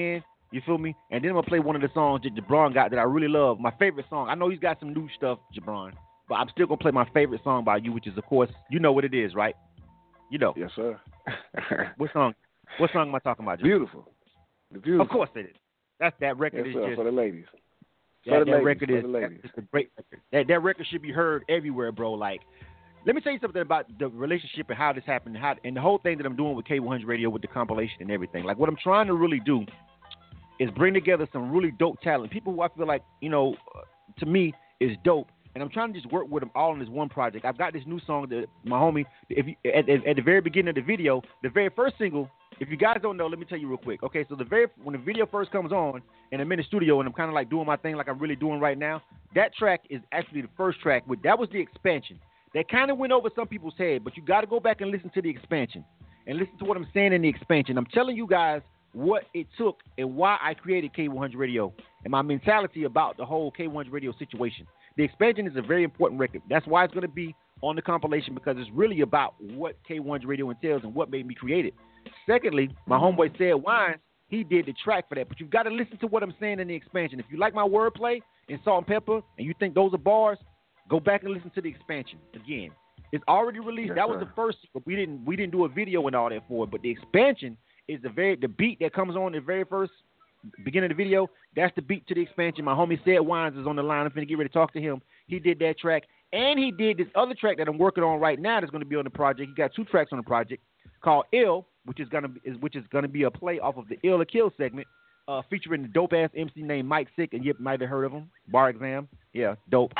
I: You feel me? And then I'm going to play one of the songs that Jabron got that I really love. My favorite song. I know he's got some new stuff, Jabron, but I'm still going to play my favorite song by you, which is, of course, you know what it is, right? You know.
K: Yes, sir.
I: What song am I talking about, Jabron?
K: Beautiful. The Beautiful.
I: Of course it is. That record
K: yes,
I: is
K: sir,
I: just...
K: for the ladies.
I: That record is a great record. That record should be heard everywhere, bro. Like, let me tell you something about the relationship and how this happened, and the whole thing that I'm doing with K100 Radio with the compilation and everything. Like, what I'm trying to really do is bring together some really dope talent, people who I feel like, to me, is dope. And I'm trying to just work with them all in this one project. I've got this new song that my homie, at the very beginning of the video, the very first single, if you guys don't know, let me tell you real quick. Okay, so when the video first comes on, and I'm in the studio, and I'm kind of like doing my thing like I'm really doing right now, that track is actually the first track. That was the expansion. That kind of went over some people's head, but you got to go back and listen to the expansion and listen to what I'm saying in the expansion. I'm telling you guys what it took and why I created K100 Radio and my mentality about the whole K100 Radio situation. The expansion is a very important record. That's why it's going to be on the compilation, because it's really about what K100 Radio entails and what made me create it. Secondly, my homeboy Said Wines, he did the track for that. But you've got to listen to what I'm saying in the expansion. If you like my wordplay in Salt and Pepper and you think those are bars, go back and listen to the expansion again. It's already released.
K: Yes,
I: that was the first. We didn't do a video and all that for it. But the expansion is the beat that comes on the very first beginning of the video. That's the beat to the expansion. My homie Said Wines is on the line. I'm finna get ready to talk to him. He did that track, and he did this other track that I'm working on right now. That's going to be on the project. He got 2 tracks on the project called Ill, which is gonna be a play off of the Ill or Kill segment, featuring the dope ass MC named Mike Sick, and you might have heard of him. Bar Exam, yeah, dope.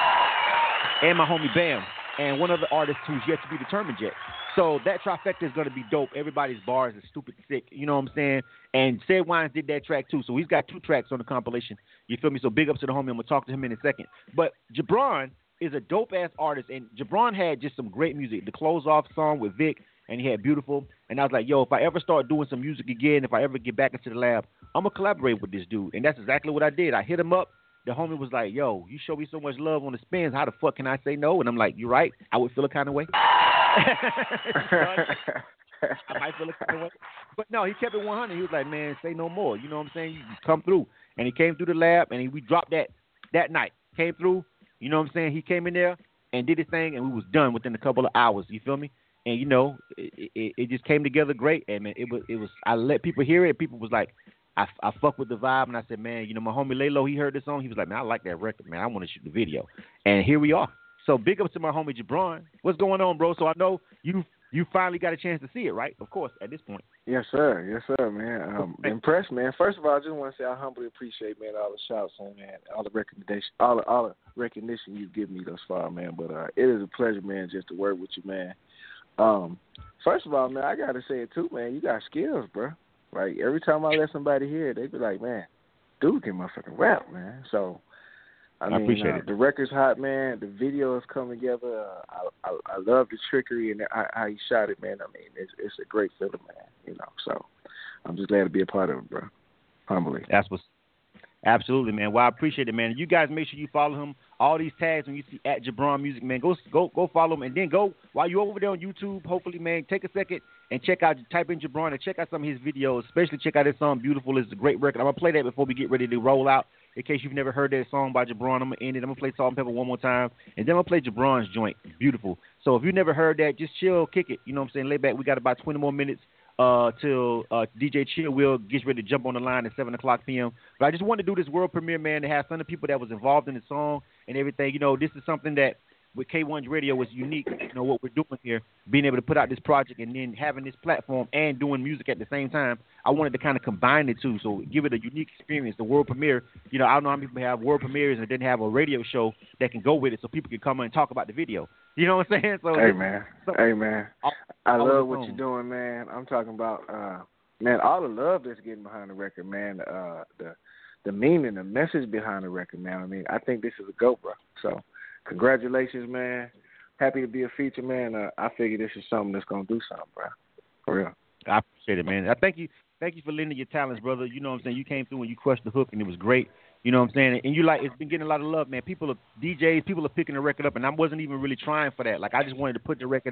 I: And my homie Bam, and one other artist who's yet to be determined yet. So that trifecta is gonna be dope. Everybody's bars is stupid sick, you know what I'm saying? And Said Wines did that track too, so he's got 2 tracks on the compilation. You feel me? So big ups to the homie. I'm gonna talk to him in a second. But Jabron is a dope ass artist, and Jabron had just some great music. The Close Off song with Vic. And he had Beautiful. And I was like, yo, if I ever start doing some music again, if I ever get back into the lab, I'm going to collaborate with this dude. And that's exactly what I did. I hit him up. The homie was like, yo, you show me so much love on the spins. How the fuck can I say no? And I'm like, you're right. I would feel a kind of way. I might feel a kind of way. But no, he kept it 100. He was like, man, say no more. You know what I'm saying? You come through. And he came through the lab, and we dropped that night. Came through. You know what I'm saying? He came in there and did his thing, and we was done within a couple of hours. You feel me? And it just came together great. And man, it was. I let people hear it. People was like, I fuck with the vibe, and I said, man, my homie Laylo, he heard the song. He was like, man, I like that record, man. I want to shoot the video. And here we are. So big up to my homie Jabron. What's going on, bro? So I know you finally got a chance to see it, right? Of course, at this point.
O: Yes, sir. Yes, sir, man. Impressed, man. First of all, I just want to say I humbly appreciate, man, all the shouts and man, all the recognition you've given me thus far, man. But it is a pleasure, man, just to work with you, man. First of all, man, I gotta say it too, man. You got skills, bro. Like every time I let somebody hear it, they be like, "Man, dude can motherfucking rap, man." So, I mean,
I: appreciate it.
O: The record's hot, man. The video is coming together. I love the trickery and how you shot it, man. I mean, it's a great feeling, man. So I'm just glad to be a part of it, bro. Humbly.
I: That's what's. Absolutely, man. Well, I appreciate it, man. You guys make sure you follow him. All these tags when you see at Jabron Music, man, go follow him. And then go, while you're over there on YouTube, hopefully, man, take a second and type in Jabron and check out some of his videos, especially check out his song, Beautiful. It's a great record. I'm going to play that before we get ready to roll out. In case you've never heard that song by Jabron, I'm going to end it. I'm going to play Salt and Pepper one more time. And then I'm going to play Jabron's joint, Beautiful. So if you've never heard that, just chill, kick it. You know what I'm saying? Lay back. We got about 20 more minutes. Till DJ Chill Will gets ready to jump on the line at 7 o'clock p.m. But I just wanted to do this world premiere, man, to have some of the people that was involved in the song and everything. This is something that with K1 Radio was unique. What we're doing here, being able to put out this project and then having this platform and doing music at the same time. I wanted to kind of combine the two, so give it a unique experience. The world premiere, I don't know how many people have world premieres and then have a radio show that can go with it so people can come and talk about the video. You know what I'm saying? So
O: hey, man. I love what you're doing, man. I'm talking about, man, all the love that's getting behind the record, man. The meaning, the message behind the record, man. I mean, I think this is a go, bro. So, congratulations, man. Happy to be a feature, man. I figure this is something that's going to do something, bro. For real.
I: I appreciate it, man. I thank you for lending your talents, brother. You know what I'm saying? You came through and you crushed the hook, and it was great. You know what I'm saying? And it's been getting a lot of love, man. DJs, people are picking the record up, and I wasn't even really trying for that. Like, I just wanted to put the record out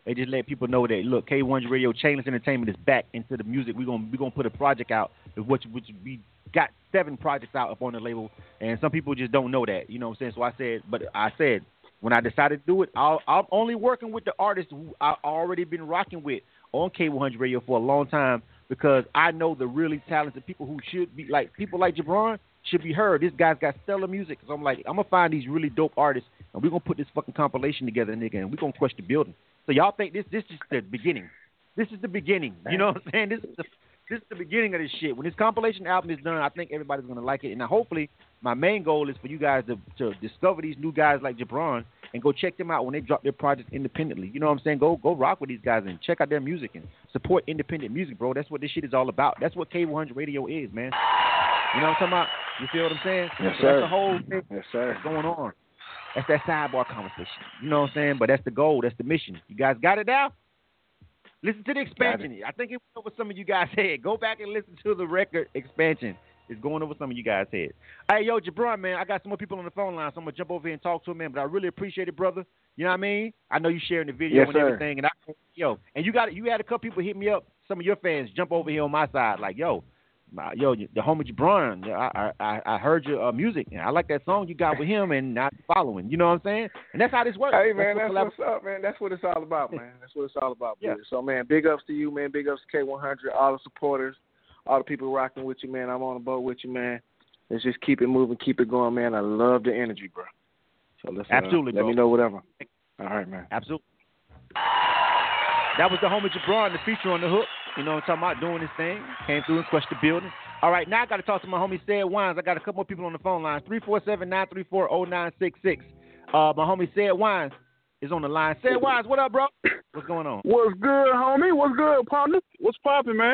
I: They just let people know that, look, K100 Radio, Chainless Entertainment is back into the music. We're gonna put a project out, which we got 7 projects out up on the label, and some people just don't know that. You know what I'm saying? So I said, when I decided to do it, I'm only working with the artists who I've already been rocking with on K100 Radio for a long time, because I know the really talented people who should be, like, people like Jabron should be heard. This guy's got stellar music. So I'm like, I'm going to find these really dope artists, and we're going to put this fucking compilation together, nigga, and we're going to crush the building. So y'all think this is the beginning. This is the beginning. You know what I'm saying? This is the beginning of this shit. When this compilation album is done, I think everybody's going to like it. And now hopefully my main goal is for you guys to discover these new guys like Jabron and go check them out when they drop their projects independently. You know what I'm saying? Go rock with these guys and check out their music and support independent music, bro. That's what this shit is all about. That's what K100 Radio is, man. You know what I'm talking about? You feel what I'm saying?
O: Yes,
I: so
O: sir.
I: That's the whole thing that's going on. That's that sidebar conversation. You know what I'm saying? But that's the goal. That's the mission. You guys got it now? Listen to the expansion. I think it went over some of you guys' head. Go back and listen to the record expansion. It's going over some of you guys' head. Hey, yo, Jabron, man, I got some more people on the phone line, so I'm going to jump over here and talk to him, man. But I really appreciate it, brother. You know what I mean? I know you sharing the video and everything. And you had a couple people hit me up, some of your fans jump over here on my side, like, yo, the homie Jabron, I heard your music, and I like that song you got with him, and I'm following. You know what I'm saying? And that's how this works.
O: Hey, man, that's what's up, man. That's what it's all about, man. That's what it's all about, yeah. So, man, big ups to you, man. Big ups to K100, all the supporters, all the people rocking with you, man. I'm on the boat with you, man. Let's just keep it moving, keep it going, man. I love the energy, bro. So let's
I: absolutely,
O: let me know whatever. All right, man.
I: Absolutely. That was the homie Jabron, the feature on the hook. You know what I'm talking about, doing his thing. Came through and crushed the building. All right, now I got to talk to my homie Said Wines. I got a couple more people on the phone line. 347-934-0966. My homie Said Wines is on the line. Said Wines, what up, bro? What's going on?
P: What's good, homie? What's good, partner? What's poppin', man?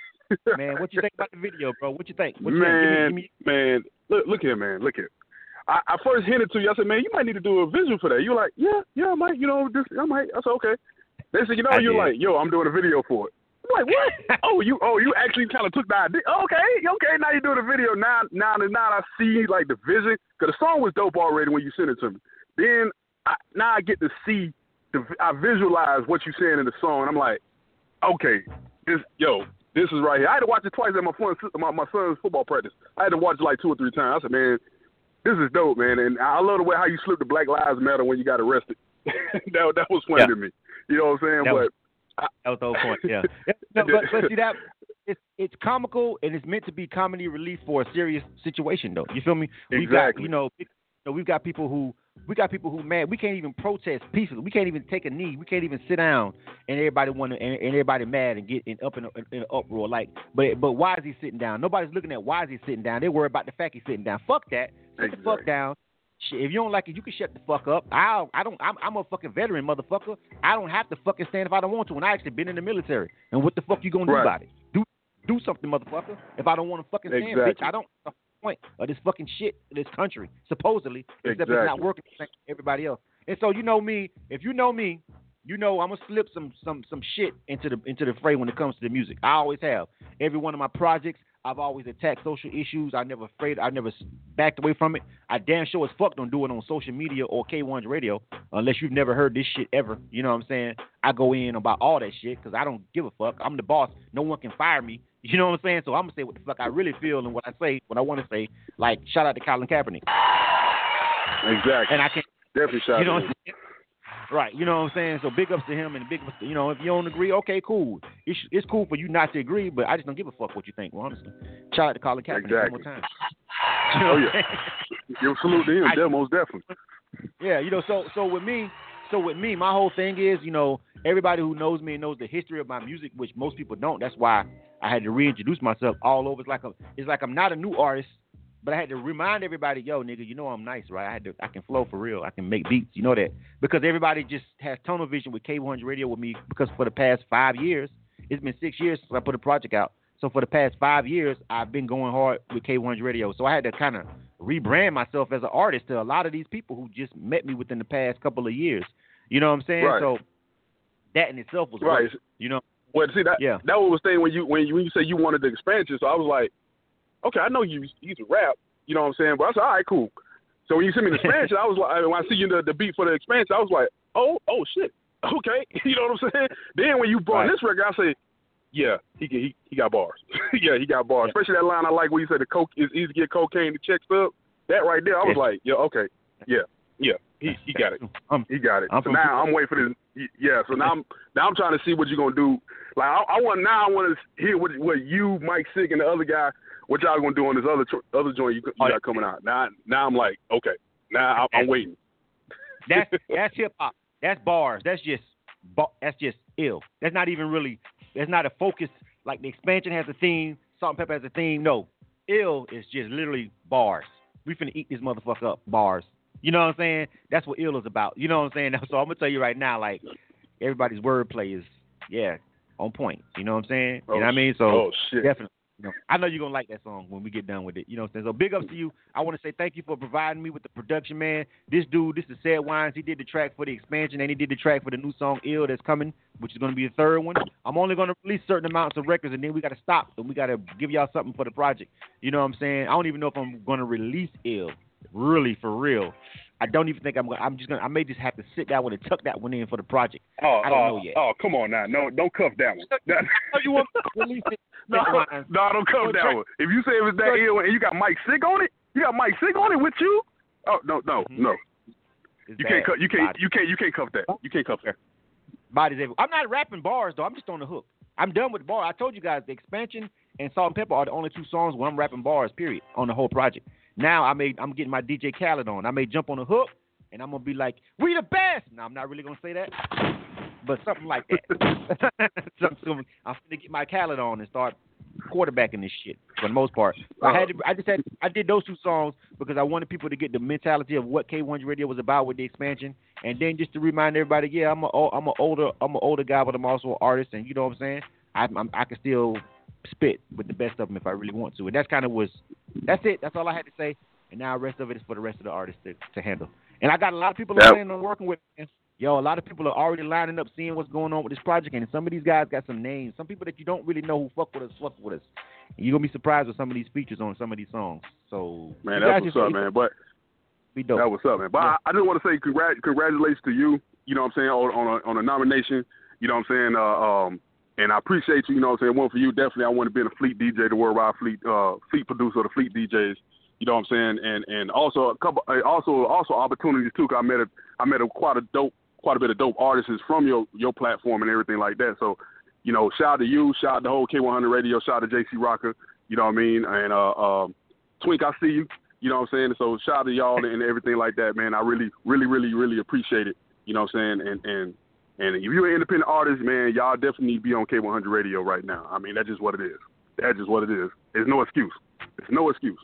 I: Man, what you think about the video, bro? What you think?
P: Man, look here, man. Look here. I first hinted to you. I said, man, you might need to do a visual for that. You're like, yeah, I might. You know, I might. I said, okay. They said, you're like, yo, I'm doing a video for it. I'm like, what? you actually kind of took the idea. Okay, now you're doing a video. Now I see, like, the vision. Because the song was dope already when you sent it to me. Then, I get to see, I visualize what you're saying in the song. And I'm like, okay, this is right here. I had to watch it twice at my son's football practice. I had to watch it like 2 or 3 times. I said, man, this is dope, man. And I love the way how you slipped the Black Lives Matter when you got arrested. that was funny to me. You know what I'm saying?
I: That was the whole point, yeah. But see, that it's comical, and it's meant to be comedy relief for a serious situation, though. You feel me?
P: Exactly.
I: We've got people who mad. We can't even protest peacefully. We can't even take a knee. We can't even sit down, and everybody mad and get up in an uproar. Like, but why is he sitting down? Nobody's looking at why is he sitting down. They worry about the fact he's sitting down. Fuck that. Sit the fuck down. If you don't like it, you can shut the fuck up. I'm a fucking veteran, motherfucker. I don't have to fucking stand if I don't want to. And I actually been in the military. And what the fuck you gonna do about it? Do something, motherfucker. If I don't want to fucking stand, bitch, I don't. What's the point of this fucking shit in this country, supposedly, except it's not working for everybody else. And so you know me. If you know me, you know I'm gonna slip some shit into the fray when it comes to the music. I always have. Every one of my projects, I've always attacked social issues. I never backed away from it. I damn sure as fuck don't do it on social media or K100 Radio unless you've never heard this shit ever. You know what I'm saying? I go in about all that shit because I don't give a fuck. I'm the boss. No one can fire me. You know what I'm saying? So I'm going to say what the fuck I really feel and what I say, what I want to say. Like, shout out to Colin Kaepernick.
P: Exactly.
I: And I can
P: definitely shout out to him.
I: Right, you know what I'm saying? So big ups to him and big ups to, if you don't agree, okay, cool. It's cool for you not to agree, but I just don't give a fuck what you think, well, honestly. Shout out to Colin Kaepernick one more time.
P: You know Give a salute to him, most definitely.
I: Yeah, so with me, my whole thing is, everybody who knows me and knows the history of my music, which most people don't. That's why I had to reintroduce myself all over. It's like I'm not a new artist, but I had to remind everybody, yo, nigga, I'm nice, right? I can flow for real. I can make beats. You know that. Because everybody just has tunnel vision with K100 Radio with me because for the past 5 years, it's been 6 years since I put a project out. So for the past 5 years, I've been going hard with K100 Radio. So I had to kind of rebrand myself as an artist to a lot of these people who just met me within the past couple of years. You know what I'm saying?
P: Right.
I: So that in itself was
P: right.
I: Work,
P: Well, see, that was the thing when you say you wanted the expansion. So I was like, okay, I know you used to rap, you know what I'm saying? But I said, all right, cool. So when you sent me the expansion, I was like, when I see you the beat for the expansion, I was like, oh shit, okay, you know what I'm saying? Then when you brought this record, I say, yeah, he got bars. Yeah, he got bars. Especially that line I like where you said the coke is easy to get cocaine to check stuff. That right there, I was like, yeah, okay, yeah, he got it. He got it. So now I'm waiting for this. Yeah, so now I'm trying to see what you're gonna do. Like I want to hear what you, Mike Sick, and the other guy, what y'all gonna do on this other joint you got coming out. Now I'm like, okay, now I'm waiting.
I: That's hip hop. That's bars. That's just ill. That's not even really. That's not a focus. Like the expansion has a theme. Salt-N-Pepa has a theme. No, ill is just literally bars. We finna eat this motherfucker up. Bars. You know what I'm saying? That's what ill is about. You know what I'm saying? So I'm gonna tell you right now, like everybody's wordplay is on point. You know what I'm saying? You know what I mean? So definitely. You know, I know you're going to like that song when we get done with it. You know what I'm saying? So big ups to you. I want to say thank you for providing me with the production, man. This is Sad Wines. He did the track for the expansion, and he did the track for the new song, Ill, that's coming, which is going to be the third one. I'm only going to release certain amounts of records, and then we got to stop, and we got to give y'all something for the project. You know what I'm saying? I don't even know if I'm going to release Ill, really, for real. I don't even think I may just have to sit down and tuck that one in for the project. I don't know yet.
P: Oh, come on now. No, don't cuff that one.
I: You want to release it?
P: No, don't cuff that one. If you say it was that ill and you got Mike Sick on it, with you? Oh, no. You can't cuff that. You can't cuff that.
I: Body's able. I'm not rapping bars though. I'm just on the hook. I'm done with the bar. I told you guys the expansion and Salt-N-Pepa are the only two songs where I'm rapping bars, period, on the whole project. Now I'm getting my DJ Khaled on. I may jump on the hook and I'm gonna be like, "We the best." No, I'm not really gonna say that, but something like that. I'm gonna get my Khaled on and start quarterbacking this shit for the most part. I did those two songs because I wanted people to get the mentality of what K100 Radio was about with the expansion, and then just to remind everybody, yeah, I'm an older guy, but I'm also an artist, and you know what I'm saying. I can still spit with the best of them if I really want to, and that's it. That's all I had to say. And now the rest of it is for the rest of the artists to handle. And I got a lot of people I'm working with. Yo, a lot of people are already lining up, seeing what's going on with this project. And some of these guys got some names. Some people that you don't really know who fuck with us. And you're going to be surprised with some of these features on some of these songs. So,
P: man, that's what's up, man. But
I: be dope.
P: That's what's up, man. But I just want to say congratulations to you, you know what I'm saying, on a nomination. You know what I'm saying? And I appreciate you, you know what I'm saying. One for you, definitely I want to be in a Fleet DJ, the worldwide Fleet producer of the Fleet DJs. You know what I'm saying? And also a couple also opportunities too, cause I met quite a bit of dope artists from your platform and everything like that. So, you know, shout out to you, shout out to the whole K100 Radio, shout out to JC Rocker, you know what I mean? And Twink, I see you, you know what I'm saying? So shout out to y'all and everything like that, man. I really, really, really, really appreciate it. You know what I'm saying? And if you're an independent artist, man, y'all definitely need to be on K100 Radio right now. I mean, that's just what it is. That's just what it is. There's no excuse. There's no excuse.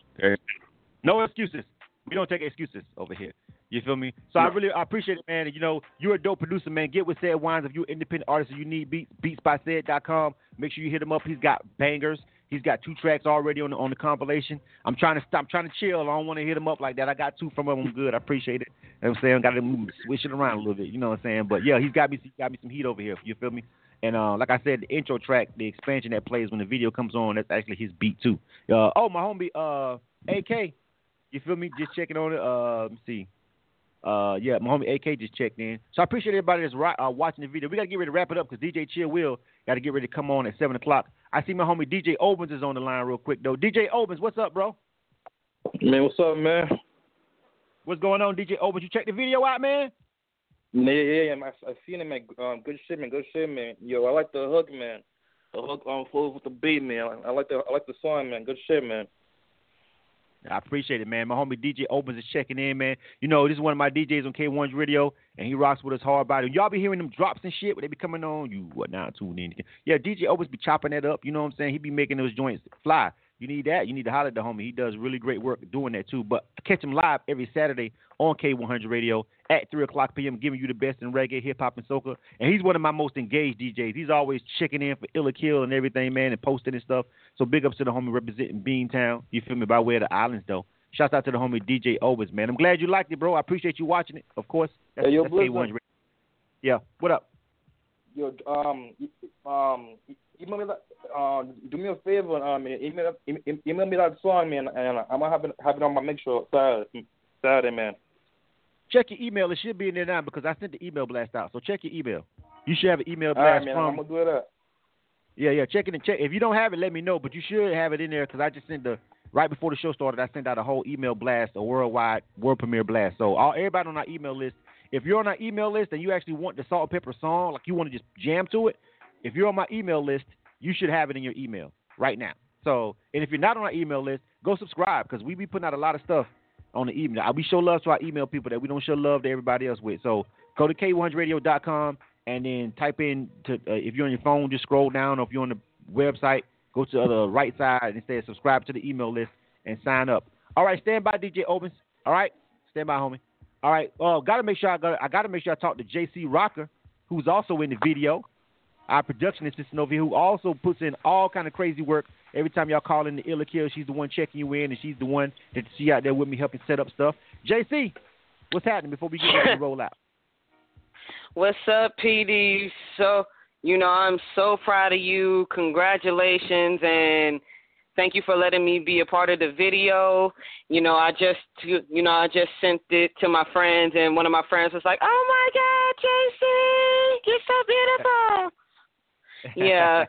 I: No excuses. We don't take excuses over here. You feel me? So I appreciate it, man. And, you know, you're a dope producer, man. Get with Sad Wines. If you're an independent artist and you need beats, beatsbysaid.com. Make sure you hit him up. He's got bangers. He's got 2 tracks already on the compilation. I'm trying to chill. I don't want to hit him up like that. I got 2 from him. I'm good. I appreciate it. You know what I'm saying? Got to switch it around a little bit. You know what I'm saying? But yeah, he's got me some heat over here. You feel me? And like I said, the intro track, the expansion that plays when the video comes on, that's actually his beat too. My homie AK, you feel me? Just checking on it. Let me see. My homie AK just checked in. So I appreciate everybody that's watching the video. We got to get ready to wrap it up because DJ Chill Will got to get ready to come on at 7 o'clock. I see my homie DJ Obens is on the line real quick, though. DJ Obens, what's up, bro?
Q: Man, what's up, man?
I: What's going on, DJ Obens? You check the video out, man?
Q: Yeah, I seen it, man. Good shit, man. Yo, I like the hook, man. The hook flows with the beat, man. I like the song, man. Good shit, man.
I: I appreciate it, man. My homie DJ Opens is checking in, man. You know, this is one of my DJs on K100 Radio, and he rocks with us hard by it. Y'all be hearing them drops and shit when they be coming on. You now tuned in. Yeah, DJ Opens be chopping that up. You know what I'm saying? He be making those joints fly. You need that. You need to holler at the homie. He does really great work doing that, too. But catch him live every Saturday on K100 Radio at 3 o'clock p.m., giving you the best in reggae, hip-hop, and soca. And he's one of my most engaged DJs. He's always checking in for Illa Kill and everything, man, and posting and stuff. So big ups to the homie representing Beantown. You feel me? By way of the islands, though. Shouts out to the homie DJ Owens, man. I'm glad you liked it, bro. I appreciate you watching it, of course. That's K100 Radio. Yeah, what up?
Q: Yo, email me that, do me a favor, email me that song, man, and I'm gonna have it on my mix show Saturday, man.
I: check your email. It should be in there now because I sent the email blast out. So check your email. You should have an email blast
Q: All right, man,
I: from.
Q: I'm gonna do it up.
I: Yeah. Check it and check. If you don't have it, let me know. But you should have it in there because I just sent right before the show started. I sent out a whole email blast, a worldwide world premiere blast. So everybody on our email list. If you're on our email list and you actually want the Salt and Pepper song, like you want to just jam to it, if you're on my email list, you should have it in your email right now. So, and if you're not on our email list, go subscribe because we be putting out a lot of stuff on the email. We show love to our email people that we don't show love to everybody else with. So go to K100radio.com and then type in, if you're on your phone, just scroll down, or if you're on the website, go to the right side and say subscribe to the email list and sign up. All right, stand by, DJ Obens. All right, stand by, homie. All right, gotta make sure I talk to JC Rocker, who's also in the video. Our production assistant over here, who also puts in all kind of crazy work. Every time y'all call in the Illa Kill, she's the one checking you in, and she's the one that she out there with me helping set up stuff. JC, what's happening before we get ready to roll out?
R: What's up, PD? So, I'm so proud of you. Congratulations, and thank you for letting me be a part of the video. I just sent it to my friends, and one of my friends was like, "Oh my God, JC, you're so beautiful." Yeah,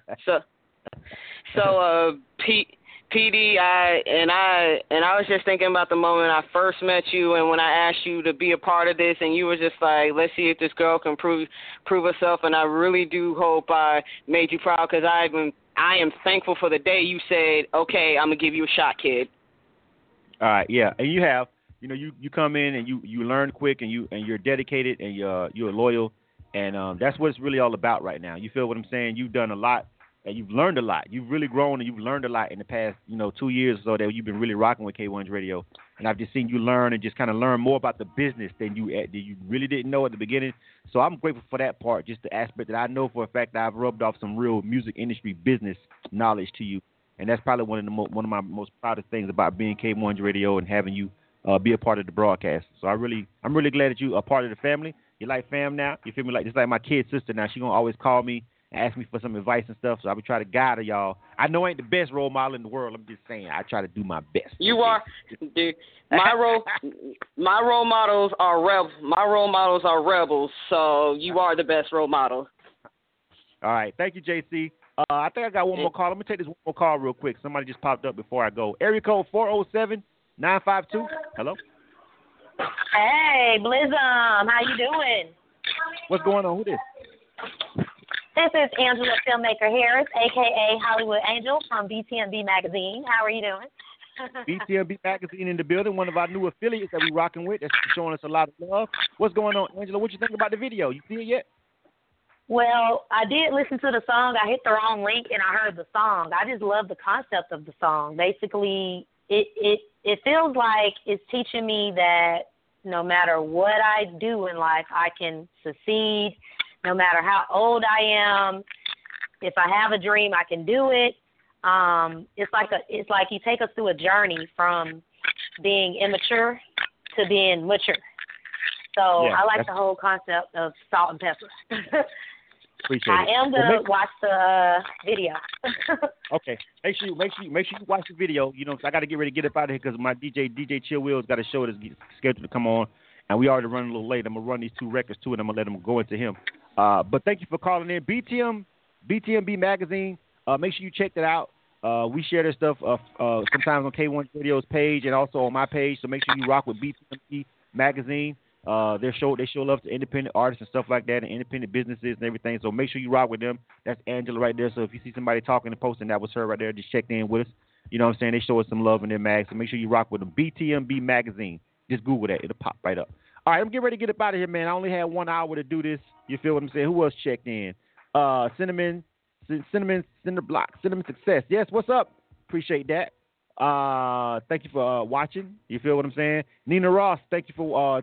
R: so PD, I was just thinking about the moment I first met you, and when I asked you to be a part of this, and you were just like, "Let's see if this girl can prove herself," and I really do hope I made you proud because I am thankful for the day you said, "Okay, I'm gonna give you a shot, kid."
I: All right, yeah, and you have, you come in and you learn quick, and you're dedicated, and you're loyal. And that's what it's really all about right now. You feel what I'm saying? You've done a lot, and you've learned a lot. You've really grown, and you've learned a lot in the past, 2 years or so that you've been really rocking with K1's radio. And I've just seen you learn and just kind of learn more about the business than you really didn't know at the beginning. So I'm grateful for that part, just the aspect that I know for a fact that I've rubbed off some real music industry business knowledge to you. And that's probably one of my most proudest things about being K1's radio and having you be a part of the broadcast. So I'm really glad that you are a part of the family. You like fam now? You feel me? Just like my kid sister now. She gonna always call me and ask me for some advice and stuff. So I be trying to guide her, y'all. I know I ain't the best role model in the world. I'm just saying I try to do my best.
R: You are, dude. My role models are rebels. My role models are rebels. So you are the best role model.
I: All right, thank you, JC. I think I got one more call. Let me take this one more call real quick. Somebody just popped up before I go. Area code 407-952. Hello.
S: Hey, Blizzum, how you doing?
I: What's going on? Who this?
S: This is Angela Filmmaker Harris, a.k.a. Hollywood Angel from BTMB Magazine. How are you doing?
I: BTMB Magazine in the building, one of our new affiliates that we're rocking with that's showing us a lot of love. What's going on, Angela? What you think about the video? You see it yet?
S: Well, I did listen to the song. I hit the wrong link, and I heard the song. I just love the concept of the song. Basically, it feels like it's teaching me that no matter what I do in life, I can succeed. No matter how old I am, if I have a dream, I can do it. It's like you take us through a journey from being immature to being mature. So
I: yeah,
S: I like the whole concept of salt and pepper.
I: Appreciate
S: I
I: it.
S: am gonna watch the video.
I: Okay, make sure you watch the video. I got to get ready to get up out of here because my DJ Chill Will's got a show that's scheduled to come on, and we already running a little late. I'm gonna run these 2 records too, and I'm gonna let them go into him. But thank you for calling in, BTMB Magazine. Make sure you check that out. We share this stuff sometimes on K1 Radio's page and also on my page. So make sure you rock with BTMB Magazine. They show love to independent artists and stuff like that, and independent businesses and everything. So make sure you rock with them. That's Angela right there. So if you see somebody talking and posting, that was her right there. Just check in with us. You know what I'm saying? They show us some love in their mag. So make sure you rock with them. BTMB Magazine. Just Google that. It'll pop right up. All right, I'm getting ready to get up out of here, man. I only had 1 hour to do this. You feel what I'm saying? Who else checked in? Cinnamon Block, Cinnamon Success. Yes, what's up? Appreciate that. Thank you for watching. You feel what I'm saying? Nina Ross, thank you for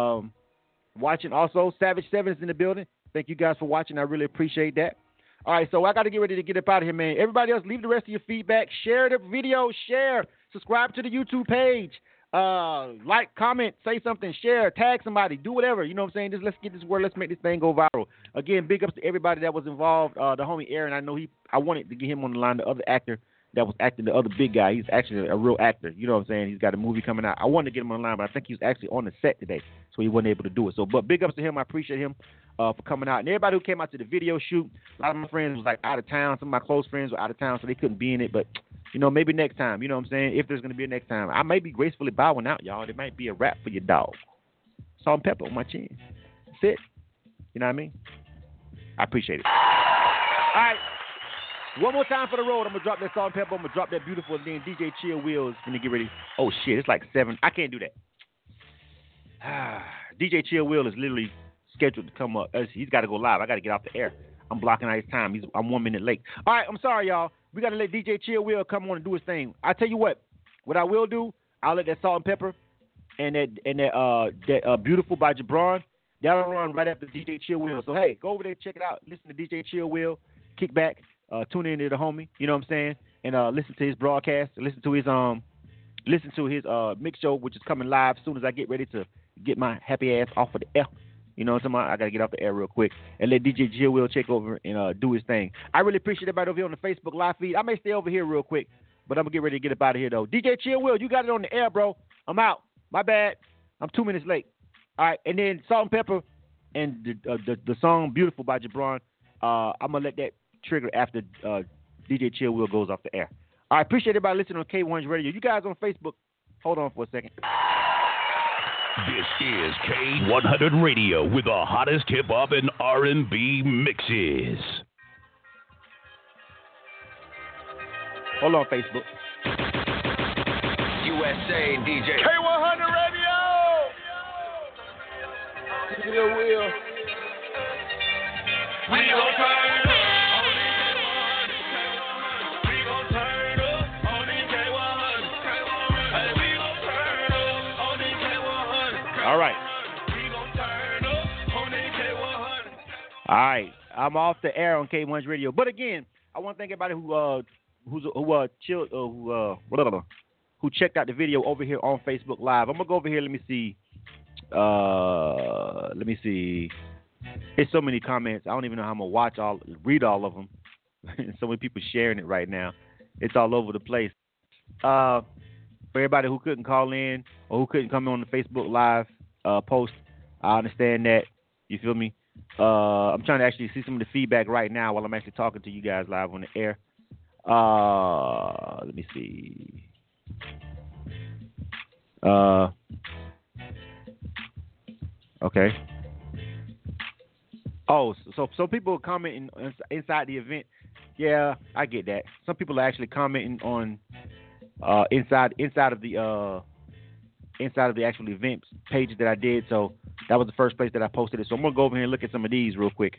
I: watching. Also, Savage 7 is in the building. Thank you guys for watching. I really appreciate that. All right, so I got to get ready to get up out of here, man. Everybody else, leave the rest of your feedback. Share the video. Share. Subscribe to the YouTube page. Like, comment, say something, share, tag somebody, do whatever. You know what I'm saying? Just let's get this word. Let's make this thing go viral. Again, big ups to everybody that was involved. The homie Aaron, I wanted to get him on the line. The other actor that was acting the other big guy. He's actually a real actor. You know what I'm saying? He's got a movie coming out. I wanted to get him online, but I think he was actually on the set today, so he wasn't able to do it. So, but big ups to him. I appreciate him for coming out. And everybody who came out to the video shoot, a lot of my friends was like out of town. Some of my close friends were out of town, so they couldn't be in it. But, maybe next time. You know what I'm saying? If there's going to be a next time. I may be gracefully bowing out, y'all. There might be a rap for your dog. Salt and pepper on my chin. That's it. You know what I mean? I appreciate it. All right. One more time for the road. I'm going to drop that salt and pepper. I'm going to drop that beautiful. And then DJ Chill Will is going to get ready. Oh, shit. It's like 7. I can't do that. DJ Chill Will is literally scheduled to come up. He's got to go live. I got to get off the air. I'm blocking out his time. I'm 1 minute late. All right. I'm sorry, y'all. We got to let DJ Chill Will come on and do his thing. I tell you what I will do, I'll let that salt and pepper and that Beautiful by Jabron, that'll run right after DJ Chill Will. So, hey, go over there, check it out. Listen to DJ Chill Will, kick back. Tune in to the homie, you know what I'm saying, and listen to his broadcast, listen to his mix show, which is coming live as soon as I get ready to get my happy ass off of the air. You know what I'm saying? I gotta get off the air real quick and let DJ Jill Will check over and do his thing. I really appreciate everybody over here on the Facebook live feed. I may stay over here real quick, but I'm gonna get ready to get up out of here though. DJ Chill Will, you got it on the air, bro. I'm out. My bad. I'm 2 minutes late. All right, and then Salt and Pepper and the song Beautiful by Jabron. I'm gonna let that trigger after DJ Chill Will goes off the air. I appreciate everybody listening on K100 Radio. You guys on Facebook, hold on for a second.
B: This is K100 Radio with the hottest hip-hop and R&B mixes.
I: Hold on, Facebook.
A: USA DJ.
D: K100 Radio.
A: Chill Will. We gon' turn up.
I: All right. All right. I'm off the air on K100 Radio. But again, I want to thank everybody who checked out the video over here on Facebook Live. I'm gonna go over here. Let me see. There's so many comments. I don't even know how I'm gonna read all of them. So many people sharing it right now. It's all over the place. For everybody who couldn't call in or who couldn't come on the Facebook Live post, I understand that. You feel me? I'm trying to actually see some of the feedback right now while I'm actually talking to you guys live on the air. Let me see. Okay. Oh, so people are commenting inside the event. Yeah, I get that. Some people are actually commenting on inside of the actual event pages that I did. So that was the first place that I posted it. So I'm gonna go over here and look at some of these real quick.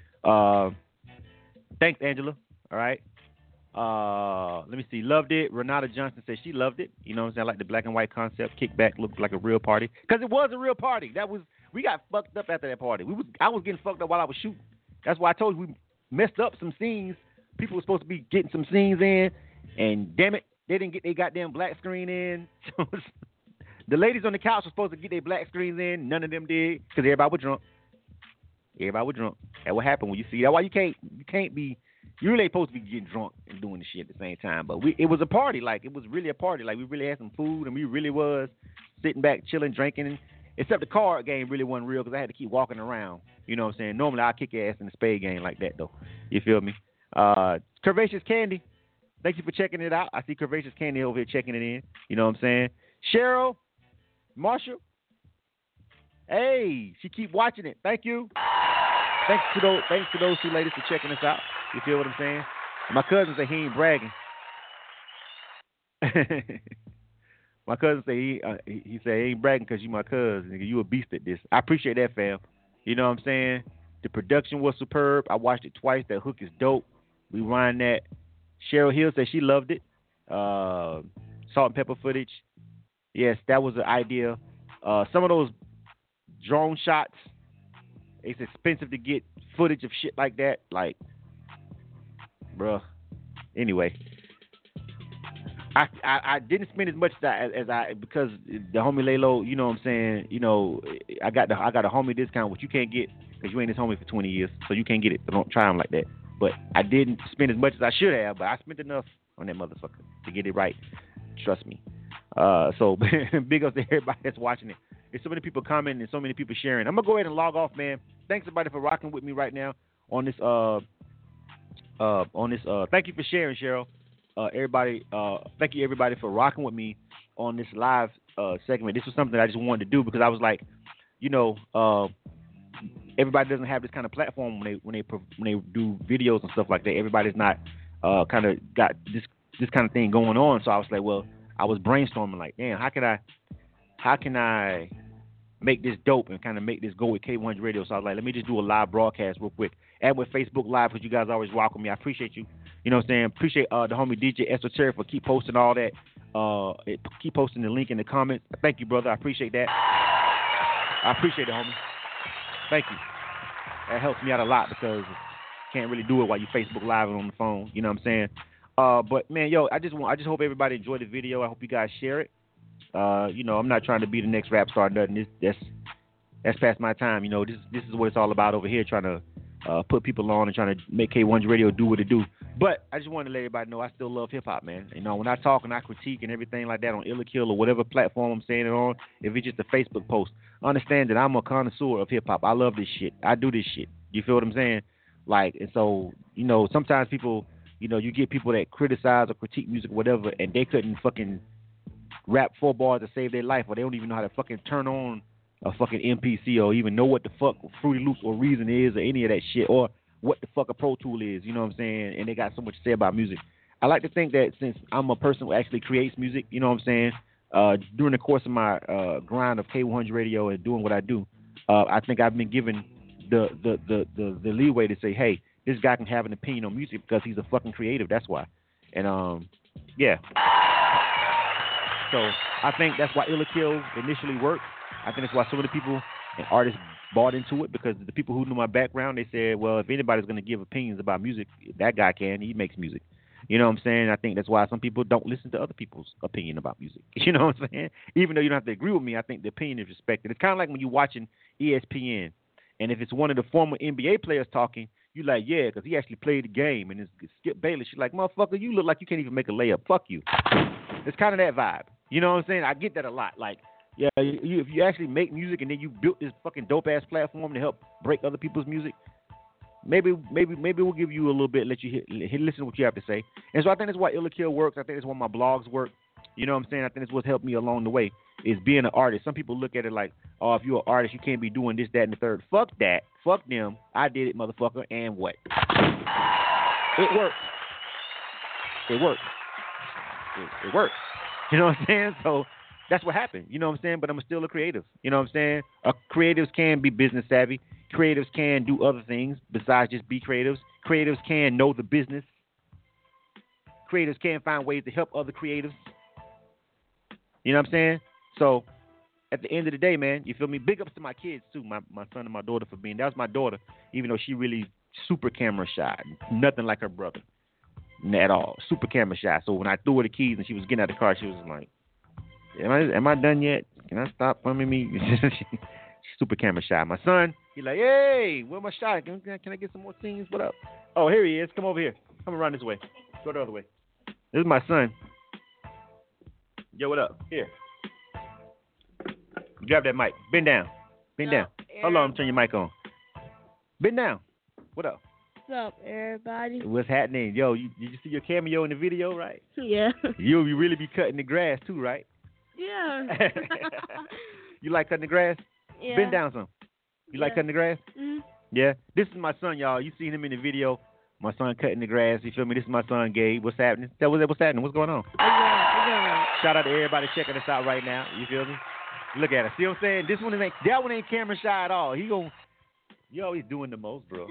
I: Thanks, Angela. All right. Let me see. Loved it. Renata Johnson said she loved it. You know what I'm saying? I like the black and white concept. Kickback looked like a real party because it was a real party. We got fucked up after that party. I was getting fucked up while I was shooting. That's why I told you we messed up some scenes. People were supposed to be getting some scenes in, and damn it, they didn't get their goddamn black screen in. So the ladies on the couch were supposed to get their black screens in. None of them did because everybody was drunk. That's what happened when you see that. Why you can't be. You really ain't supposed to be getting drunk and doing the shit at the same time. But it was a party. Like, it was really a party. Like, we really had some food, and we really was sitting back, chilling, drinking. Except the card game really wasn't real because I had to keep walking around. You know what I'm saying? Normally, I'll kick your ass in the spade game like that, though. You feel me? Curvaceous Candy, thank you for checking it out. I see Curvaceous Candy over here checking it in. You know what I'm saying? Cheryl, Marshall, hey, she keep watching it. Thank you. Thanks to those two ladies for checking us out. You feel what I'm saying? My cousin said he ain't bragging. My cousin said he said he ain't bragging because you my cousin. Nigga, you a beast at this. I appreciate that, fam. You know what I'm saying? The production was superb. I watched it twice. That hook is dope. We run that. Cheryl Hill said she loved it. Salt and pepper footage. Yes, that was the idea. Some of those drone shots, it's expensive to get footage of shit like that. Like, bruh. Anyway, I didn't spend as much as I because the homie Laylo, you know what I'm saying. You know, I got a homie discount, which you can't get because you ain't his homie for 20 years, so you can't get it. So don't try him like that. But I didn't spend as much as I should have, but I spent enough on that motherfucker to get it right. Trust me. So big ups to everybody that's watching it. There's so many people commenting and so many people sharing. I'm gonna go ahead and log off, man. Thanks everybody for rocking with me right now on this. Thank you for sharing, Cheryl. Everybody, thank you everybody for rocking with me on this live segment. This was something I just wanted to do because I was like, everybody doesn't have this kind of platform when they do videos and stuff like that. Everybody's not kind of got this kind of thing going on. So I was like, well, I was brainstorming like, damn, how can I make this dope and kind of make this go with K100 Radio? So I was like, let me just do a live broadcast real quick. And with Facebook Live, because you guys always rock with me. I appreciate you. You know what I'm saying? Appreciate the homie DJ Esoteric for keep posting all that. Keep posting the link in the comments. Thank you, brother. I appreciate that. I appreciate it, homie. Thank you. That helps me out a lot because can't really do it while you Facebook Live and on the phone. You know what I'm saying? But man, yo, I just hope everybody enjoyed the video. I hope you guys share it. I'm not trying to be the next rap star or nothing. That's past my time. This is what it's all about over here, trying to put people on and trying to make K100 Radio do what it do. But I just wanted to let everybody know I still love hip hop, man. When I talk and I critique and everything like that on Illa Kill or whatever platform I'm saying it on, if it's just a Facebook post, understand that I'm a connoisseur of hip hop. I love this shit. I do this shit. You feel what I'm saying? And so, sometimes people, you get people that criticize or critique music or whatever, and they couldn't fucking rap 4 bars to save their life, or they don't even know how to fucking turn on a fucking MPC or even know what the fuck Fruity Loops or Reason is or any of that shit, or what the fuck a Pro Tool is, you know what I'm saying? And they got so much to say about music. I like to think that since I'm a person who actually creates music, you know what I'm saying, during the course of my grind of K100 Radio and doing what I do, I think I've been given the leeway to say, hey, this guy can have an opinion on music because he's a fucking creative. That's why. And yeah. So I think that's why Illa Kill initially worked. I think that's why so many people and artists bought into it, because the people who knew my background, they said, well, if anybody's going to give opinions about music, that guy can. He makes music. You know what I'm saying? I think that's why some people don't listen to other people's opinion about music. You know what I'm saying? Even though you don't have to agree with me, I think the opinion is respected. It's kind of like when you're watching ESPN, and if it's one of the former NBA players talking, you're like, yeah, because he actually played the game, and it's Skip Bayless. You're like, motherfucker, you look like you can't even make a layup. Fuck you. It's kind of that vibe. You know what I'm saying? I get that a lot. Like, yeah, if you actually make music and then you built this fucking dope ass platform to help break other people's music, maybe we'll give you a little bit, let you listen to what you have to say. And so I think that's why Illa Kill works. I think that's why my blogs work. You know what I'm saying? I think that's what's helped me along the way is being an artist. Some people look at it like, oh, if you're an artist, you can't be doing this, that, and the third. Fuck that. Fuck them. I did it, motherfucker. And what? It works. It works. It works. You know what I'm saying? So that's what happened. You know what I'm saying? But I'm still a creative. You know what I'm saying? Creatives can be business savvy. Creatives can do other things besides just be creatives. Creatives can know the business. Creatives can find ways to help other creatives. You know what I'm saying? So at the end of the day, man, you feel me? Big ups to my kids too, my son and my daughter for being. That was my daughter, even though she really super camera shy. Nothing like her brother. At all. Super camera shy. So when I threw her the keys and she was getting out of the car, she was like, Am I done yet? Can I stop filming me? She's super camera shy. My son, he's like, hey, where my shot? Can I get some more scenes? What up? Oh, here he is. Come over here. Come around this way. Go the other way. This is my son. Yo, what up? Here. Grab that mic. Bend down. Bend down. Hold on, turn your mic on. Bend down. What up?
T: What's up, everybody?
I: What's happening? Yo, did you see your cameo in the video, right?
T: Yeah.
I: You really be cutting the grass too, right?
T: Yeah.
I: You like cutting the grass?
T: Yeah.
I: Bend down some. You like cutting the grass?
T: Mm-hmm.
I: Yeah. This is my son, y'all. You seen him in the video. My son cutting the grass. You feel me? This is my son, Gabe. What's happening? What's happening? What's going on? Shout out to everybody checking us out right now. You feel me? Look at it. See what I'm saying? That one ain't camera shy at all. You always doing the most, bro.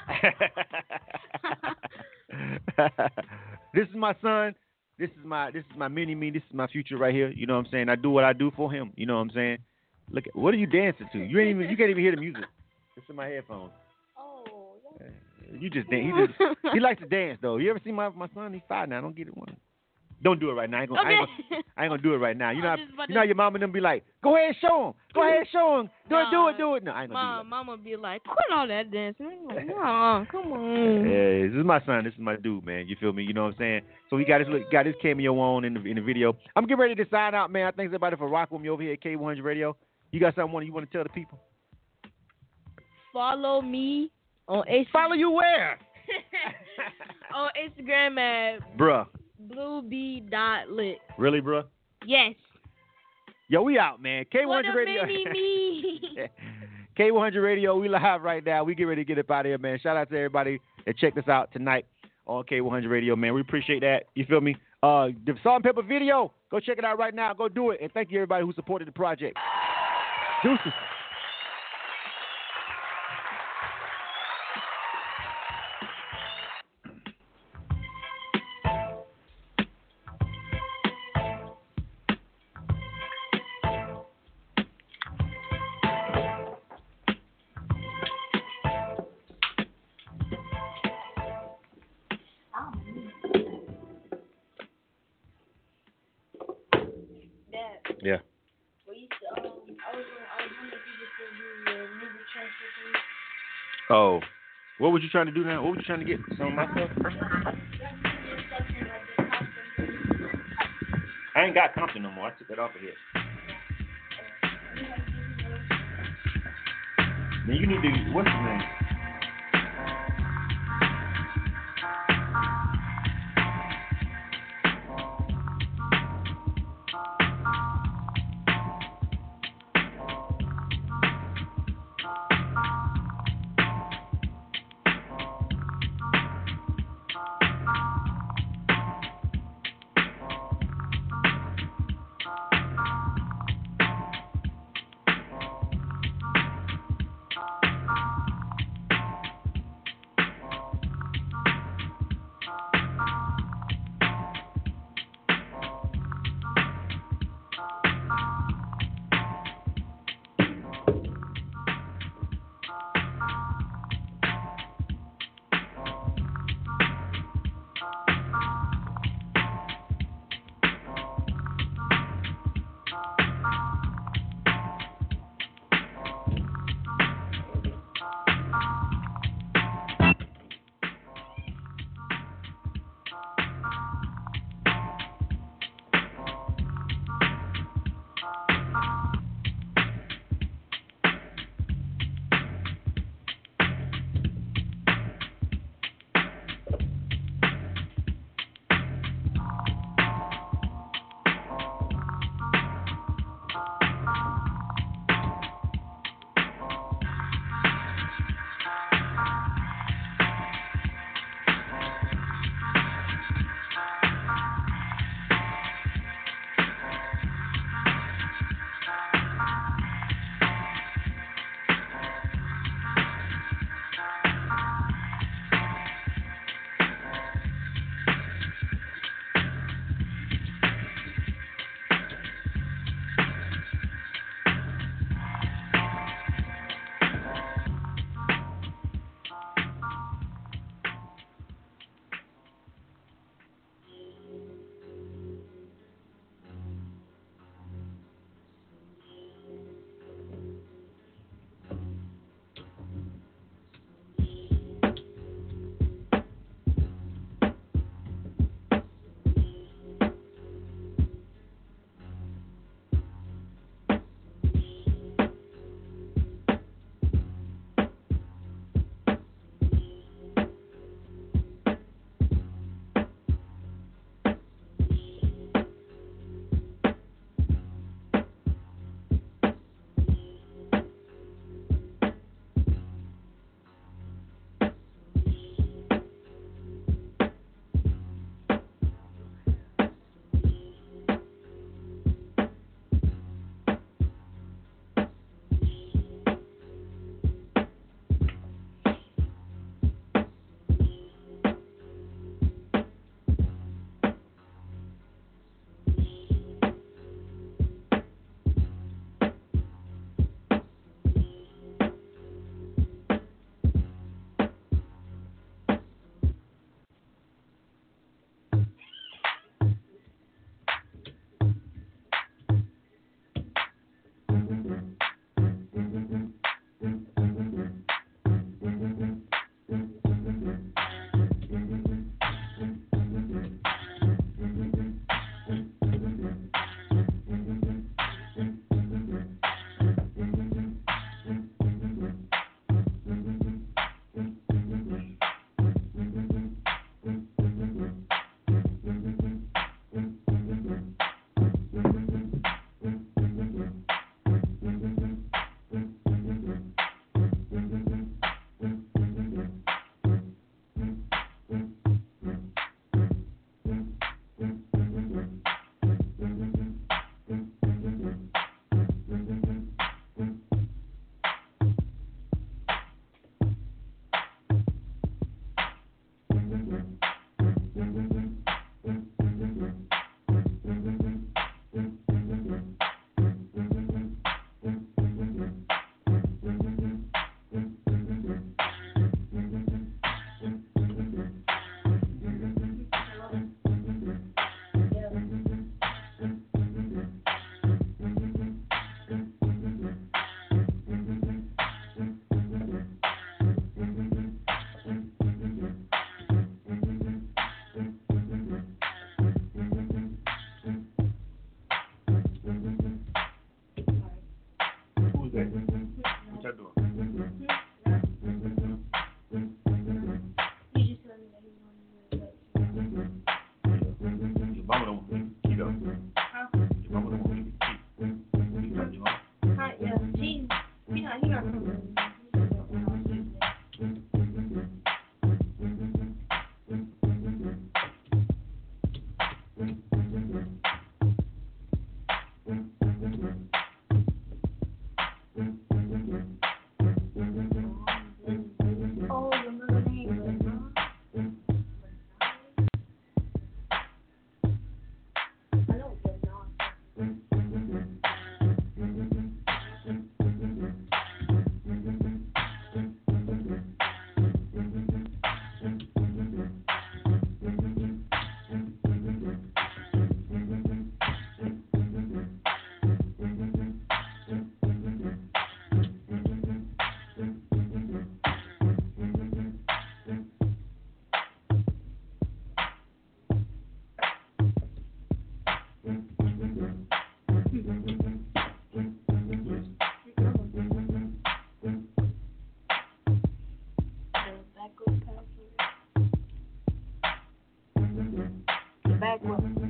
I: This is my son. This is my mini me. This is my future right here. You know what I'm saying? I do what I do for him. You know what I'm saying? Look, what are you dancing to? You can't even hear the music. It's in my headphones.
T: Oh.
I: You just dance. He likes to dance though. You ever see my son? He's 5 now. Don't get it one. Don't do it right now. I ain't gonna do it right now. You know how your mom and them be like, go ahead, show him. Go ahead, show him. Do it. No, I ain't gonna do it.
T: Mama be like, quit all that dancing. I'm like, come on.
I: Yeah, is my son. This is my dude, man. You feel me? You know what I'm saying? So he got his cameo on in the video. I'm getting ready to sign out, man. I thank everybody for rocking with me over here at K100 Radio. You got something you want to tell the people?
T: Follow me on Instagram.
I: Follow you where?
T: On Instagram at
I: bruh
T: blueb.lit.
I: Really, bruh?
T: Yes.
I: Yo, we out, man. K100 Radio. K100 Radio, we live right now. We get ready to get up out of here, man. Shout out to everybody that checked us out tonight on K100 Radio, man. We appreciate that. You feel me? The Salt and Pepper video, go check it out right now. Go do it. And thank you, everybody who supported the project. Deuces. Yeah. Oh, what was you trying to do now? What were you trying to get? Some of my stuff? I ain't got Compton no more. I took that off of here. Then you need to, what's his name?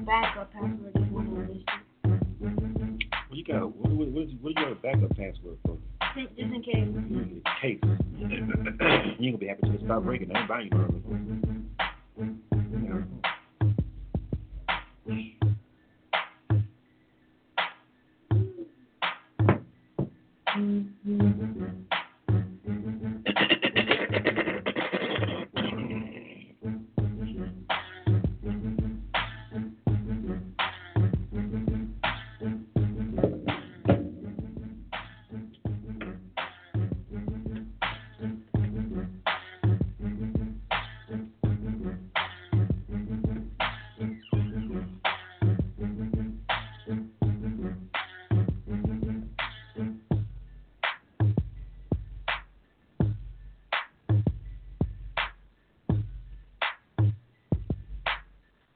T: backup password if you want to list it.
I: Well, you got what do you got a backup password for?
T: Just in case.
I: In case. You ain't gonna be happy to start breaking. I ain't buying you